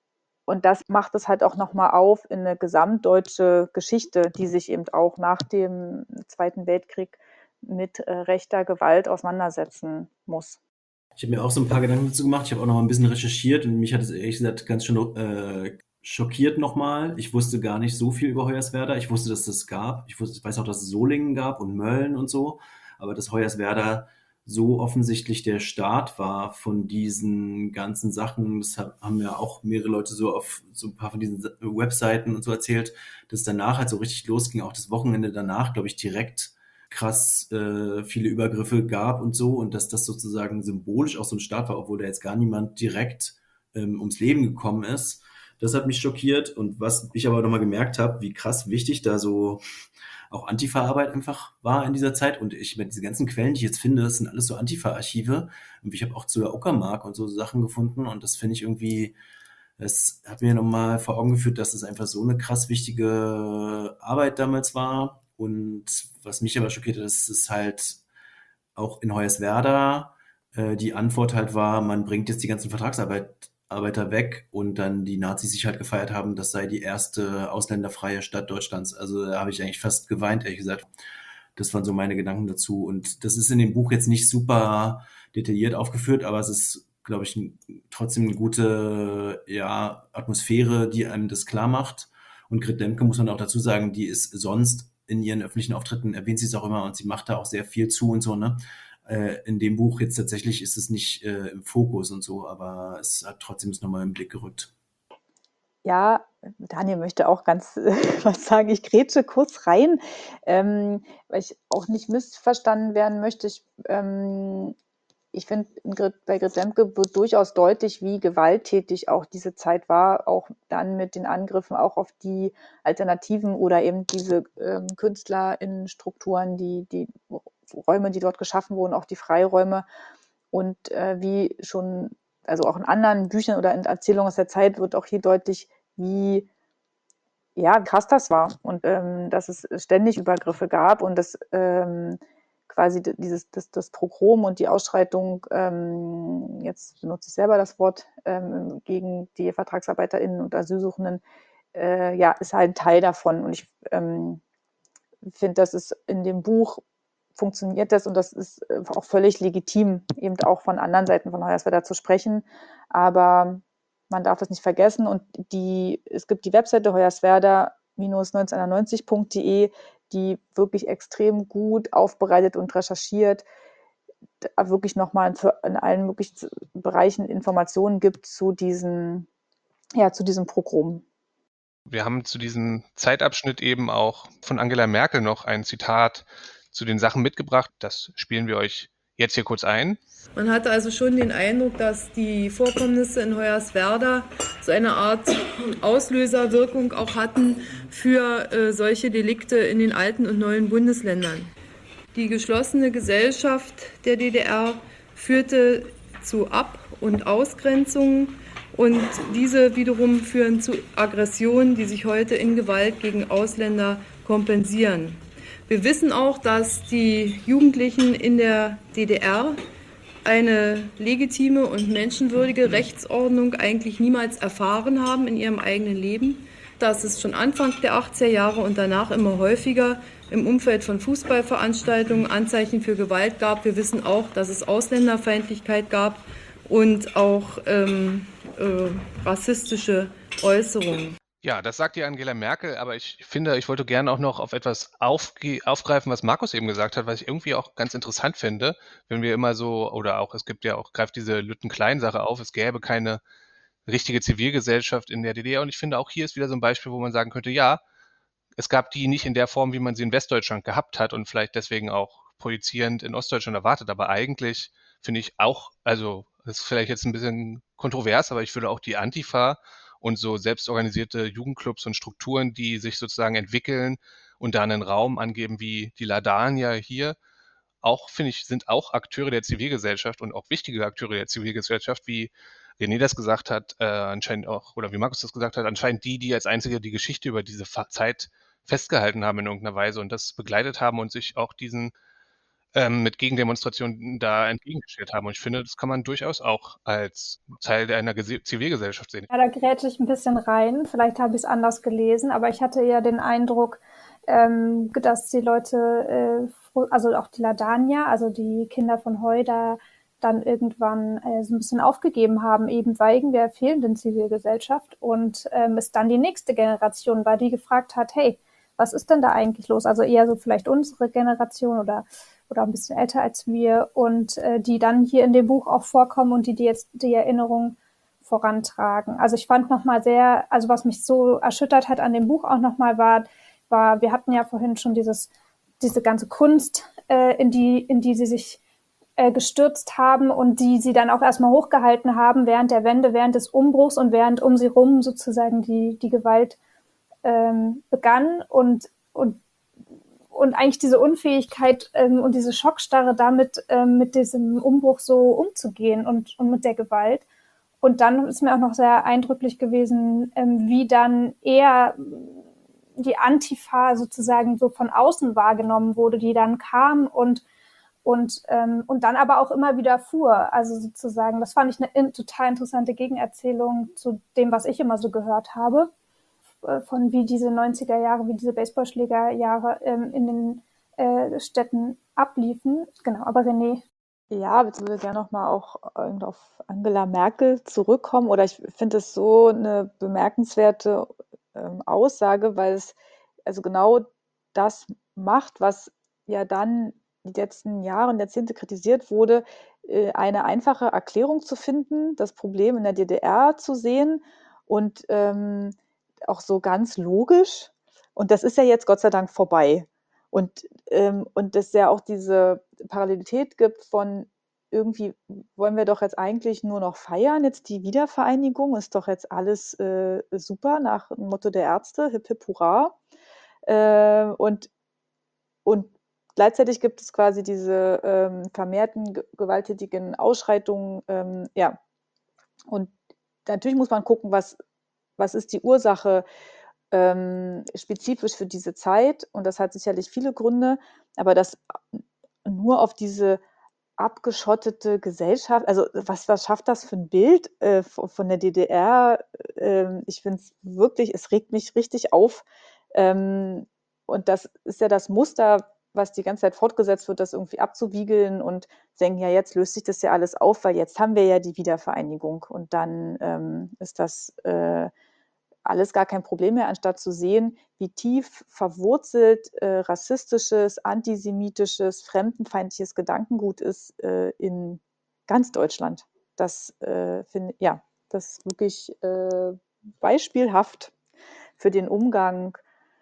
K: Und das macht es halt auch nochmal auf in eine gesamtdeutsche Geschichte, die sich eben auch nach dem Zweiten Weltkrieg mit äh, rechter Gewalt auseinandersetzen muss.
D: Ich habe mir auch so ein paar Gedanken dazu gemacht. Ich habe auch noch mal ein bisschen recherchiert und mich hat es ehrlich gesagt ganz schön äh, schockiert nochmal. Ich wusste gar nicht so viel über Hoyerswerda. Ich wusste, dass es das gab. Ich, wusste, ich weiß auch, dass es Solingen gab und Mölln und so. Aber dass Hoyerswerda so offensichtlich der Start war von diesen ganzen Sachen, das haben ja auch mehrere Leute so auf so ein paar von diesen Webseiten und so erzählt, dass danach halt so richtig losging, auch das Wochenende danach, glaube ich, direkt krass äh, viele Übergriffe gab und so und dass das sozusagen symbolisch auch so ein Start war, obwohl da jetzt gar niemand direkt ähm, ums Leben gekommen ist. Das hat mich schockiert und was ich aber nochmal gemerkt habe, wie krass wichtig da so auch Antifa-Arbeit einfach war in dieser Zeit und ich mit diese ganzen Quellen, die ich jetzt finde, das sind alles so Antifa-Archive und ich habe auch zu der Uckermark und so Sachen gefunden und das finde ich irgendwie, das hat mir nochmal vor Augen geführt, dass es einfach so eine krass wichtige Arbeit damals war. Und was mich aber schockiert hat, dass es halt auch in Hoyerswerda äh, die Antwort halt war, man bringt jetzt die ganzen Vertragsarbeiter weg und dann die Nazis sich halt gefeiert haben, das sei die erste ausländerfreie Stadt Deutschlands. Also da habe ich eigentlich fast geweint, ehrlich gesagt. Das waren so meine Gedanken dazu. Und das ist in dem Buch jetzt nicht super detailliert aufgeführt, aber es ist, glaube ich, ein, trotzdem eine gute ja, Atmosphäre, die einem das klar macht. Und Grit Lemke, muss man auch dazu sagen, die ist sonst in ihren öffentlichen Auftritten, erwähnt sie es auch immer und sie macht da auch sehr viel zu und so, ne? Äh, in dem Buch jetzt tatsächlich ist es nicht äh, im Fokus und so, aber es hat trotzdem es nochmal im Blick gerückt.
K: Ja, Daniel möchte auch ganz äh, was sagen. Ich grätsche kurz rein, ähm, weil ich auch nicht missverstanden werden möchte. Ich, ähm, ich finde, bei Grit Lemke wird durchaus deutlich, wie gewalttätig auch diese Zeit war, auch dann mit den Angriffen auch auf die Alternativen oder eben diese ähm, KünstlerInnen-Strukturen, die, die Räume, die dort geschaffen wurden, auch die Freiräume und äh, wie schon, also auch in anderen Büchern oder in Erzählungen aus der Zeit wird auch hier deutlich, wie ja, krass das war und ähm, dass es ständig Übergriffe gab und dass ähm, quasi dieses, das, das Pogrom und die Ausschreitung, ähm, jetzt benutze ich selber das Wort, ähm, gegen die VertragsarbeiterInnen und Asylsuchenden, äh, ja, ist halt ein Teil davon. Und ich ähm, finde, das ist in dem Buch funktioniert das und das ist auch völlig legitim, eben auch von anderen Seiten von Hoyerswerda zu sprechen. Aber man darf das nicht vergessen und die, es gibt die Webseite hoyerswerda neunzehnhundertneunzig punkt de, die wirklich extrem gut aufbereitet und recherchiert, wirklich nochmal in allen möglichen Bereichen Informationen gibt zu diesen, ja, zu diesem Pogrom.
E: Wir haben zu diesem Zeitabschnitt eben auch von Angela Merkel noch ein Zitat zu den Sachen mitgebracht. Das spielen wir euch jetzt hier kurz ein.
B: Man hatte also schon den Eindruck, dass die Vorkommnisse in Hoyerswerda so eine Art Auslöserwirkung auch hatten für äh, solche Delikte in den alten und neuen Bundesländern. Die geschlossene Gesellschaft der D D R führte zu Ab- und Ausgrenzungen und diese wiederum führen zu Aggressionen, die sich heute in Gewalt gegen Ausländer kompensieren. Wir wissen auch, dass die Jugendlichen in der D D R eine legitime und menschenwürdige Rechtsordnung eigentlich niemals erfahren haben in ihrem eigenen Leben. Dass es schon Anfang der achtziger Jahre und danach immer häufiger im Umfeld von Fußballveranstaltungen Anzeichen für Gewalt gab. Wir wissen auch, dass es Ausländerfeindlichkeit gab und auch ähm, äh, rassistische Äußerungen.
E: Ja, das sagt die Angela Merkel, aber ich finde, ich wollte gerne auch noch auf etwas aufge- aufgreifen, was Markus eben gesagt hat, was ich irgendwie auch ganz interessant finde, wenn wir immer so, oder auch, es gibt ja auch, greift diese Lütten-Klein-Sache auf, es gäbe keine richtige Zivilgesellschaft in der D D R und ich finde, auch hier ist wieder so ein Beispiel, wo man sagen könnte, ja, es gab die nicht in der Form, wie man sie in Westdeutschland gehabt hat und vielleicht deswegen auch projizierend in Ostdeutschland erwartet, aber eigentlich finde ich auch, also das ist vielleicht jetzt ein bisschen kontrovers, aber ich würde auch die Antifa und so selbstorganisierte Jugendclubs und Strukturen, die sich sozusagen entwickeln und da einen Raum angeben wie die Ladania hier, auch, finde ich, sind auch Akteure der Zivilgesellschaft und auch wichtige Akteure der Zivilgesellschaft, wie René das gesagt hat, äh, anscheinend auch, oder wie Markus das gesagt hat, anscheinend die, die als einzige die Geschichte über diese Fa- Zeit festgehalten haben in irgendeiner Weise und das begleitet haben und sich auch diesen ähm, mit Gegendemonstrationen da entgegengestellt haben. Und ich finde, das kann man durchaus auch als Teil einer Gese- Zivilgesellschaft sehen.
J: Ja, da grätsche ich ein bisschen rein. Vielleicht habe ich es anders gelesen, aber ich hatte eher den Eindruck, ähm, dass die Leute, äh, also auch die Ladania, also die Kinder von Heu, da dann irgendwann äh, so ein bisschen aufgegeben haben, eben wegen der fehlenden Zivilgesellschaft. Und ähm, es dann die nächste Generation war, die gefragt hat, hey, was ist denn da eigentlich los? Also eher so vielleicht unsere Generation oder oder ein bisschen älter als wir und äh, die dann hier in dem Buch auch vorkommen und die, die jetzt die Erinnerung vorantragen. Also ich fand nochmal sehr, also was mich so erschüttert hat an dem Buch auch nochmal war, war, wir hatten ja vorhin schon dieses, diese ganze Kunst, äh, in die, in die sie sich äh, gestürzt haben und die sie dann auch erstmal hochgehalten haben während der Wende, während des Umbruchs und während um sie rum sozusagen die, die Gewalt ähm, begann und, und und eigentlich diese Unfähigkeit ähm, und diese Schockstarre damit, ähm, mit diesem Umbruch so umzugehen und, und mit der Gewalt. Und dann ist mir auch noch sehr eindrücklich gewesen, ähm, wie dann eher die Antifa sozusagen so von außen wahrgenommen wurde, die dann kam und und ähm, und dann aber auch immer wieder fuhr. Also sozusagen, das fand ich eine in, total interessante Gegenerzählung zu dem, was ich immer so gehört habe, von wie diese neunziger Jahre, wie diese Baseballschlägerjahre ähm, in den äh, Städten abliefen. Genau, aber René.
K: Ja, ich würde gerne nochmal auch äh, auf Angela Merkel zurückkommen. Oder ich finde es so eine bemerkenswerte ähm, Aussage, weil es also genau das macht, was ja dann die letzten Jahre und Jahrzehnte kritisiert wurde, äh, eine einfache Erklärung zu finden, das Problem in der D D R zu sehen und ähm, auch so ganz logisch. Und das ist ja jetzt Gott sei Dank vorbei. Und, ähm, und dass ja auch diese Parallelität gibt von irgendwie wollen wir doch jetzt eigentlich nur noch feiern, jetzt die Wiedervereinigung, ist doch jetzt alles äh, super nach dem Motto der Ärzte, hip hip hurra. Äh, und, und gleichzeitig gibt es quasi diese ähm, vermehrten ge- gewalttätigen Ausschreitungen. Ähm, ja, und natürlich muss man gucken, was, was ist die Ursache ähm, spezifisch für diese Zeit. Und das hat sicherlich viele Gründe, aber das nur auf diese abgeschottete Gesellschaft, also was, was schafft das für ein Bild äh, von der D D R? Ähm, ich finde es wirklich, es regt mich richtig auf. Ähm, und das ist ja das Muster, was die ganze Zeit fortgesetzt wird, das irgendwie abzuwiegeln und denken, ja, jetzt löst sich das ja alles auf, weil jetzt haben wir ja die Wiedervereinigung und dann ähm, ist das äh, alles gar kein Problem mehr, anstatt zu sehen, wie tief verwurzelt äh, rassistisches, antisemitisches, fremdenfeindliches Gedankengut ist äh, in ganz Deutschland. Das äh, finde ja, das ist wirklich äh, beispielhaft für den Umgang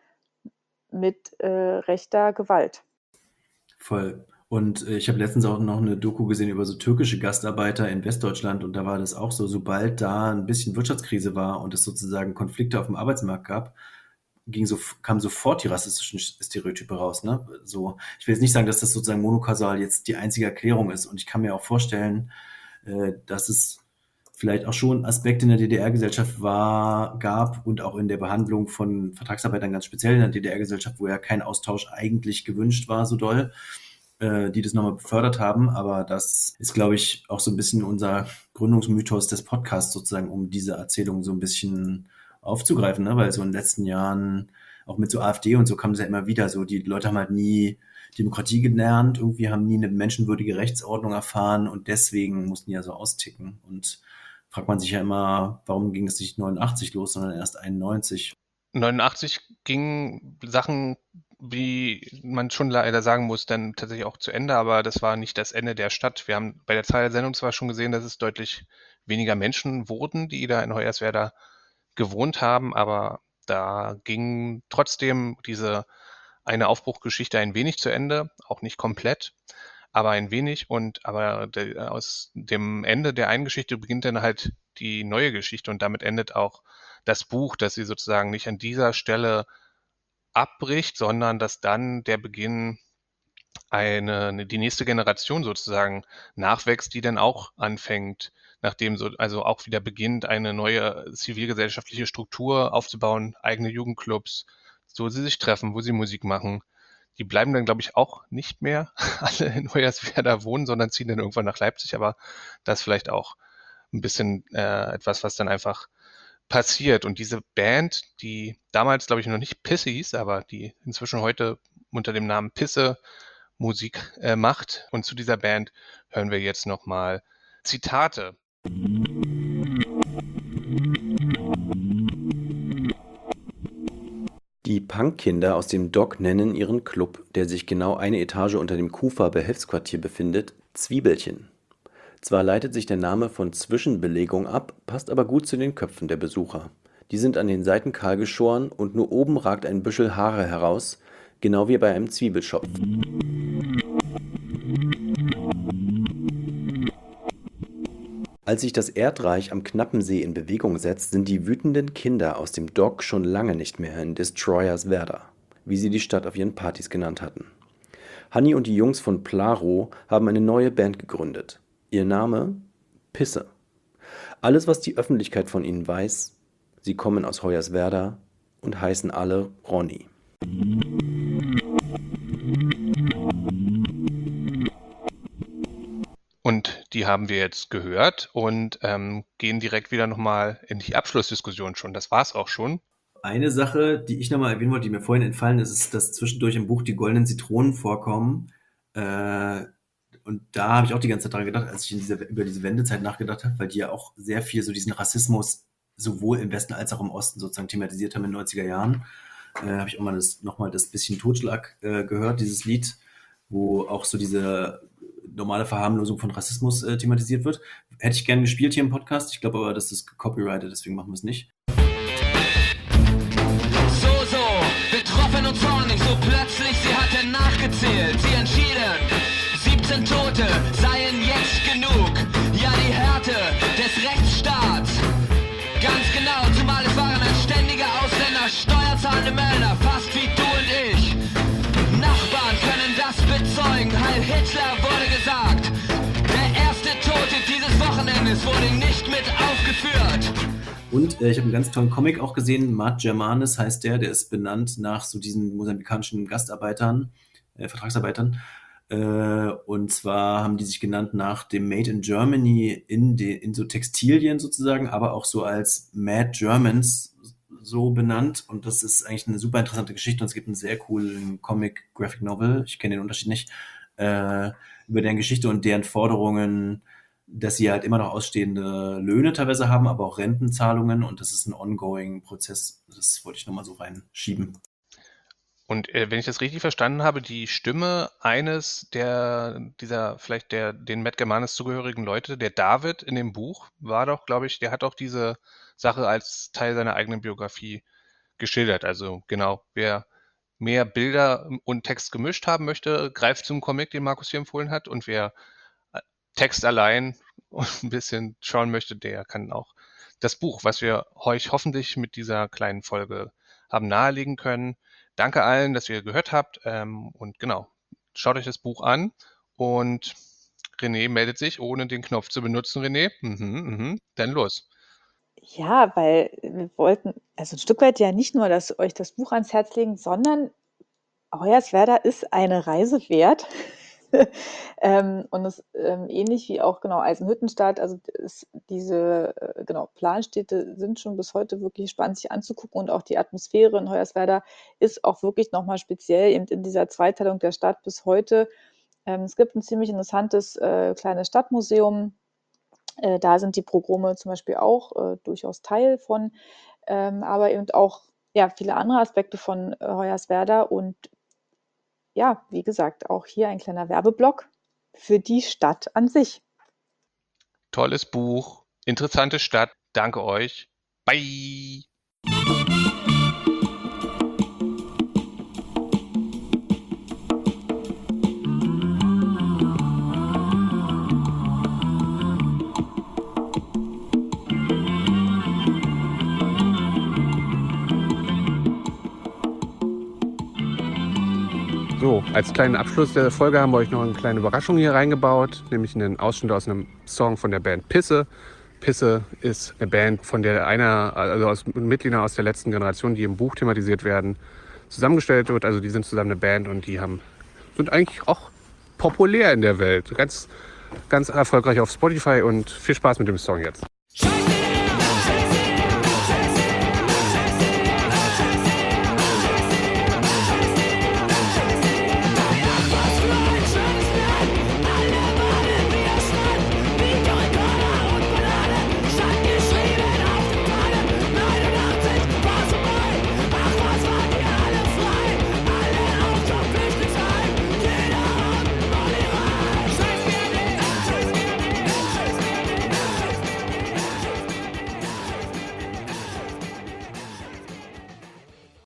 K: mit äh, rechter Gewalt.
D: Voll. Und äh, ich habe letztens auch noch eine Doku gesehen über so türkische Gastarbeiter in Westdeutschland und da war das auch so, sobald da ein bisschen Wirtschaftskrise war und es sozusagen Konflikte auf dem Arbeitsmarkt gab, ging so, kamen sofort die rassistischen Stereotype raus. Ne? So, ich will jetzt nicht sagen, dass das sozusagen monokausal jetzt die einzige Erklärung ist und ich kann mir auch vorstellen, äh, dass es vielleicht auch schon Aspekte in der D D R-Gesellschaft war, gab und auch in der Behandlung von Vertragsarbeitern ganz speziell in der D D R-Gesellschaft, wo ja kein Austausch eigentlich gewünscht war, so doll, äh, die das nochmal befördert haben. Aber das ist, glaube ich, auch so ein bisschen unser Gründungsmythos des Podcasts sozusagen, um diese Erzählung so ein bisschen aufzugreifen, ne? Weil so in den letzten Jahren, auch mit so AfD und so kam es ja immer wieder so, die Leute haben halt nie Demokratie gelernt, irgendwie haben nie eine menschenwürdige Rechtsordnung erfahren und deswegen mussten die ja so austicken. Und fragt man sich ja immer, warum ging es nicht neunundachtzig los, sondern erst einundneunzig.
E: neunundachtzig gingen Sachen, wie man schon leider sagen muss, dann tatsächlich auch zu Ende, aber das war nicht das Ende der Stadt. Wir haben bei der Zahl der Sendung zwar schon gesehen, dass es deutlich weniger Menschen wurden, die da in Hoyerswerda gewohnt haben, aber da ging trotzdem diese eine Aufbruchgeschichte ein wenig zu Ende, auch nicht komplett, aber ein wenig. Und aber de, aus dem Ende der einen Geschichte beginnt dann halt die neue Geschichte und damit endet auch das Buch, dass sie sozusagen nicht an dieser Stelle abbricht, sondern dass dann der Beginn eine, eine die nächste Generation sozusagen nachwächst, die dann auch anfängt, nachdem so also auch wieder beginnt, eine neue zivilgesellschaftliche Struktur aufzubauen, eigene Jugendclubs, wo sie sich treffen, wo sie Musik machen, Die bleiben dann, glaube ich, auch nicht mehr alle in Hoyerswerda wohnen, sondern ziehen dann irgendwann nach Leipzig. Aber das ist vielleicht auch ein bisschen äh, etwas, was dann einfach passiert. Und diese Band, die damals, glaube ich, noch nicht Pisse hieß, aber die inzwischen heute unter dem Namen Pisse Musik äh, macht. Und zu dieser Band hören wir jetzt nochmal Zitate.
L: Die Punkkinder aus dem Dock nennen ihren Club, der sich genau eine Etage unter dem Kufa-Behelfsquartier befindet, Zwiebelchen. Zwar leitet sich der Name von Zwischenbelegung ab, passt aber gut zu den Köpfen der Besucher. Die sind an den Seiten kahl geschoren und nur oben ragt ein Büschel Haare heraus, genau wie bei einem Zwiebelschopf. Als sich das Erdreich am Knappensee in Bewegung setzt, sind die wütenden Kinder aus dem Dock schon lange nicht mehr in Destroyerswerda, wie sie die Stadt auf ihren Partys genannt hatten. Hanni und die Jungs von Plaro haben eine neue Band gegründet. Ihr Name? Pisse. Alles, was die Öffentlichkeit von ihnen weiß, sie kommen aus Hoyerswerda und heißen alle Ronny.
E: Und die haben wir jetzt gehört und ähm, gehen direkt wieder nochmal in die Abschlussdiskussion schon. Das war's auch schon.
D: Eine Sache, die ich nochmal erwähnen wollte, die mir vorhin entfallen ist, ist, dass zwischendurch im Buch die goldenen Zitronen vorkommen. Äh, und da habe ich auch die ganze Zeit dran gedacht, als ich in dieser, über diese Wendezeit nachgedacht habe, weil die ja auch sehr viel so diesen Rassismus sowohl im Westen als auch im Osten sozusagen thematisiert haben in den neunziger Jahren. Äh, habe ich auch mal das, nochmal das bisschen Totschlag äh, gehört, dieses Lied, wo auch so diese normale Verharmlosung von Rassismus äh, thematisiert wird. Hätte ich gerne gespielt hier im Podcast. Ich glaube aber, das ist gecopyrighted, deswegen machen wir es nicht.
P: So, so, betroffen und zornig, so plötzlich, sie hatte nachgezählt. Sie entschieden, siebzehn Tote seien jetzt genug. Ja, die Härte des Rechtsstaats. Ganz genau, zumal es waren ein ständiger Ausländer, steuerzahlende Männer, fast wie du und ich. Nachbarn können das bezeugen, Heil Hitler wurde gesagt. Der erste Tote dieses Wochenendes wurde nicht mit aufgeführt.
D: Und äh, ich habe einen ganz tollen Comic auch gesehen, Mart Germanis heißt der, der ist benannt nach so diesen mosambikanischen Gastarbeitern, äh, Vertragsarbeitern. Äh, und zwar haben die sich genannt nach dem Made in Germany in, de, in so Textilien sozusagen, aber auch so als Mad Germans so benannt. Und das ist eigentlich eine super interessante Geschichte und es gibt einen sehr coolen Comic, Graphic Novel, ich kenne den Unterschied nicht, äh, über deren Geschichte und deren Forderungen, dass sie halt immer noch ausstehende Löhne teilweise haben, aber auch Rentenzahlungen und das ist ein ongoing Prozess. Das wollte ich nochmal so reinschieben.
E: Und äh, wenn ich das richtig verstanden habe, die Stimme eines der, dieser, vielleicht der, den Matt Germanis zugehörigen Leute, der David in dem Buch, war doch, glaube ich, der hat auch diese Sache als Teil seiner eigenen Biografie geschildert. Also genau, wer mehr Bilder und Text gemischt haben möchte, greift zum Comic, den Markus hier empfohlen hat. Und wer Text allein und ein bisschen schauen möchte, der kann auch das Buch, was wir euch hoffentlich mit dieser kleinen Folge haben nahelegen können. Danke allen, dass ihr gehört habt. Ähm, und genau, schaut euch das Buch an. Und René meldet sich, ohne den Knopf zu benutzen. René, mhm, mhm. Dann los.
K: Ja, weil wir wollten, also ein Stück weit ja nicht nur, dass euch das Buch ans Herz legen, sondern Hoyerswerda ist eine Reise wert. ähm, und es ähm, ähnlich wie auch genau Eisenhüttenstadt, also ist diese äh, genau Planstädte sind schon bis heute wirklich spannend sich anzugucken und auch die Atmosphäre in Hoyerswerda ist auch wirklich nochmal speziell eben in dieser Zweiteilung der Stadt bis heute. Ähm, es gibt ein ziemlich interessantes äh, kleines Stadtmuseum. Äh, da sind die Pogrome zum Beispiel auch äh, durchaus Teil von, ähm, aber eben auch ja, viele andere Aspekte von äh, Hoyerswerda und ja, wie gesagt, auch hier ein kleiner Werbeblock für die Stadt an sich.
E: Tolles Buch, interessante Stadt. Danke euch. Bye.
Q: So, als kleinen Abschluss der Folge haben wir euch noch eine kleine Überraschung hier reingebaut, nämlich einen Ausschnitt aus einem Song von der Band Pisse. Pisse ist eine Band, von der einer, also aus Mitgliedern aus der letzten Generation, die im Buch thematisiert werden, zusammengestellt wird. Also die sind zusammen eine Band und die haben, sind eigentlich auch populär in der Welt. Ganz, ganz erfolgreich auf Spotify und viel Spaß mit dem Song jetzt.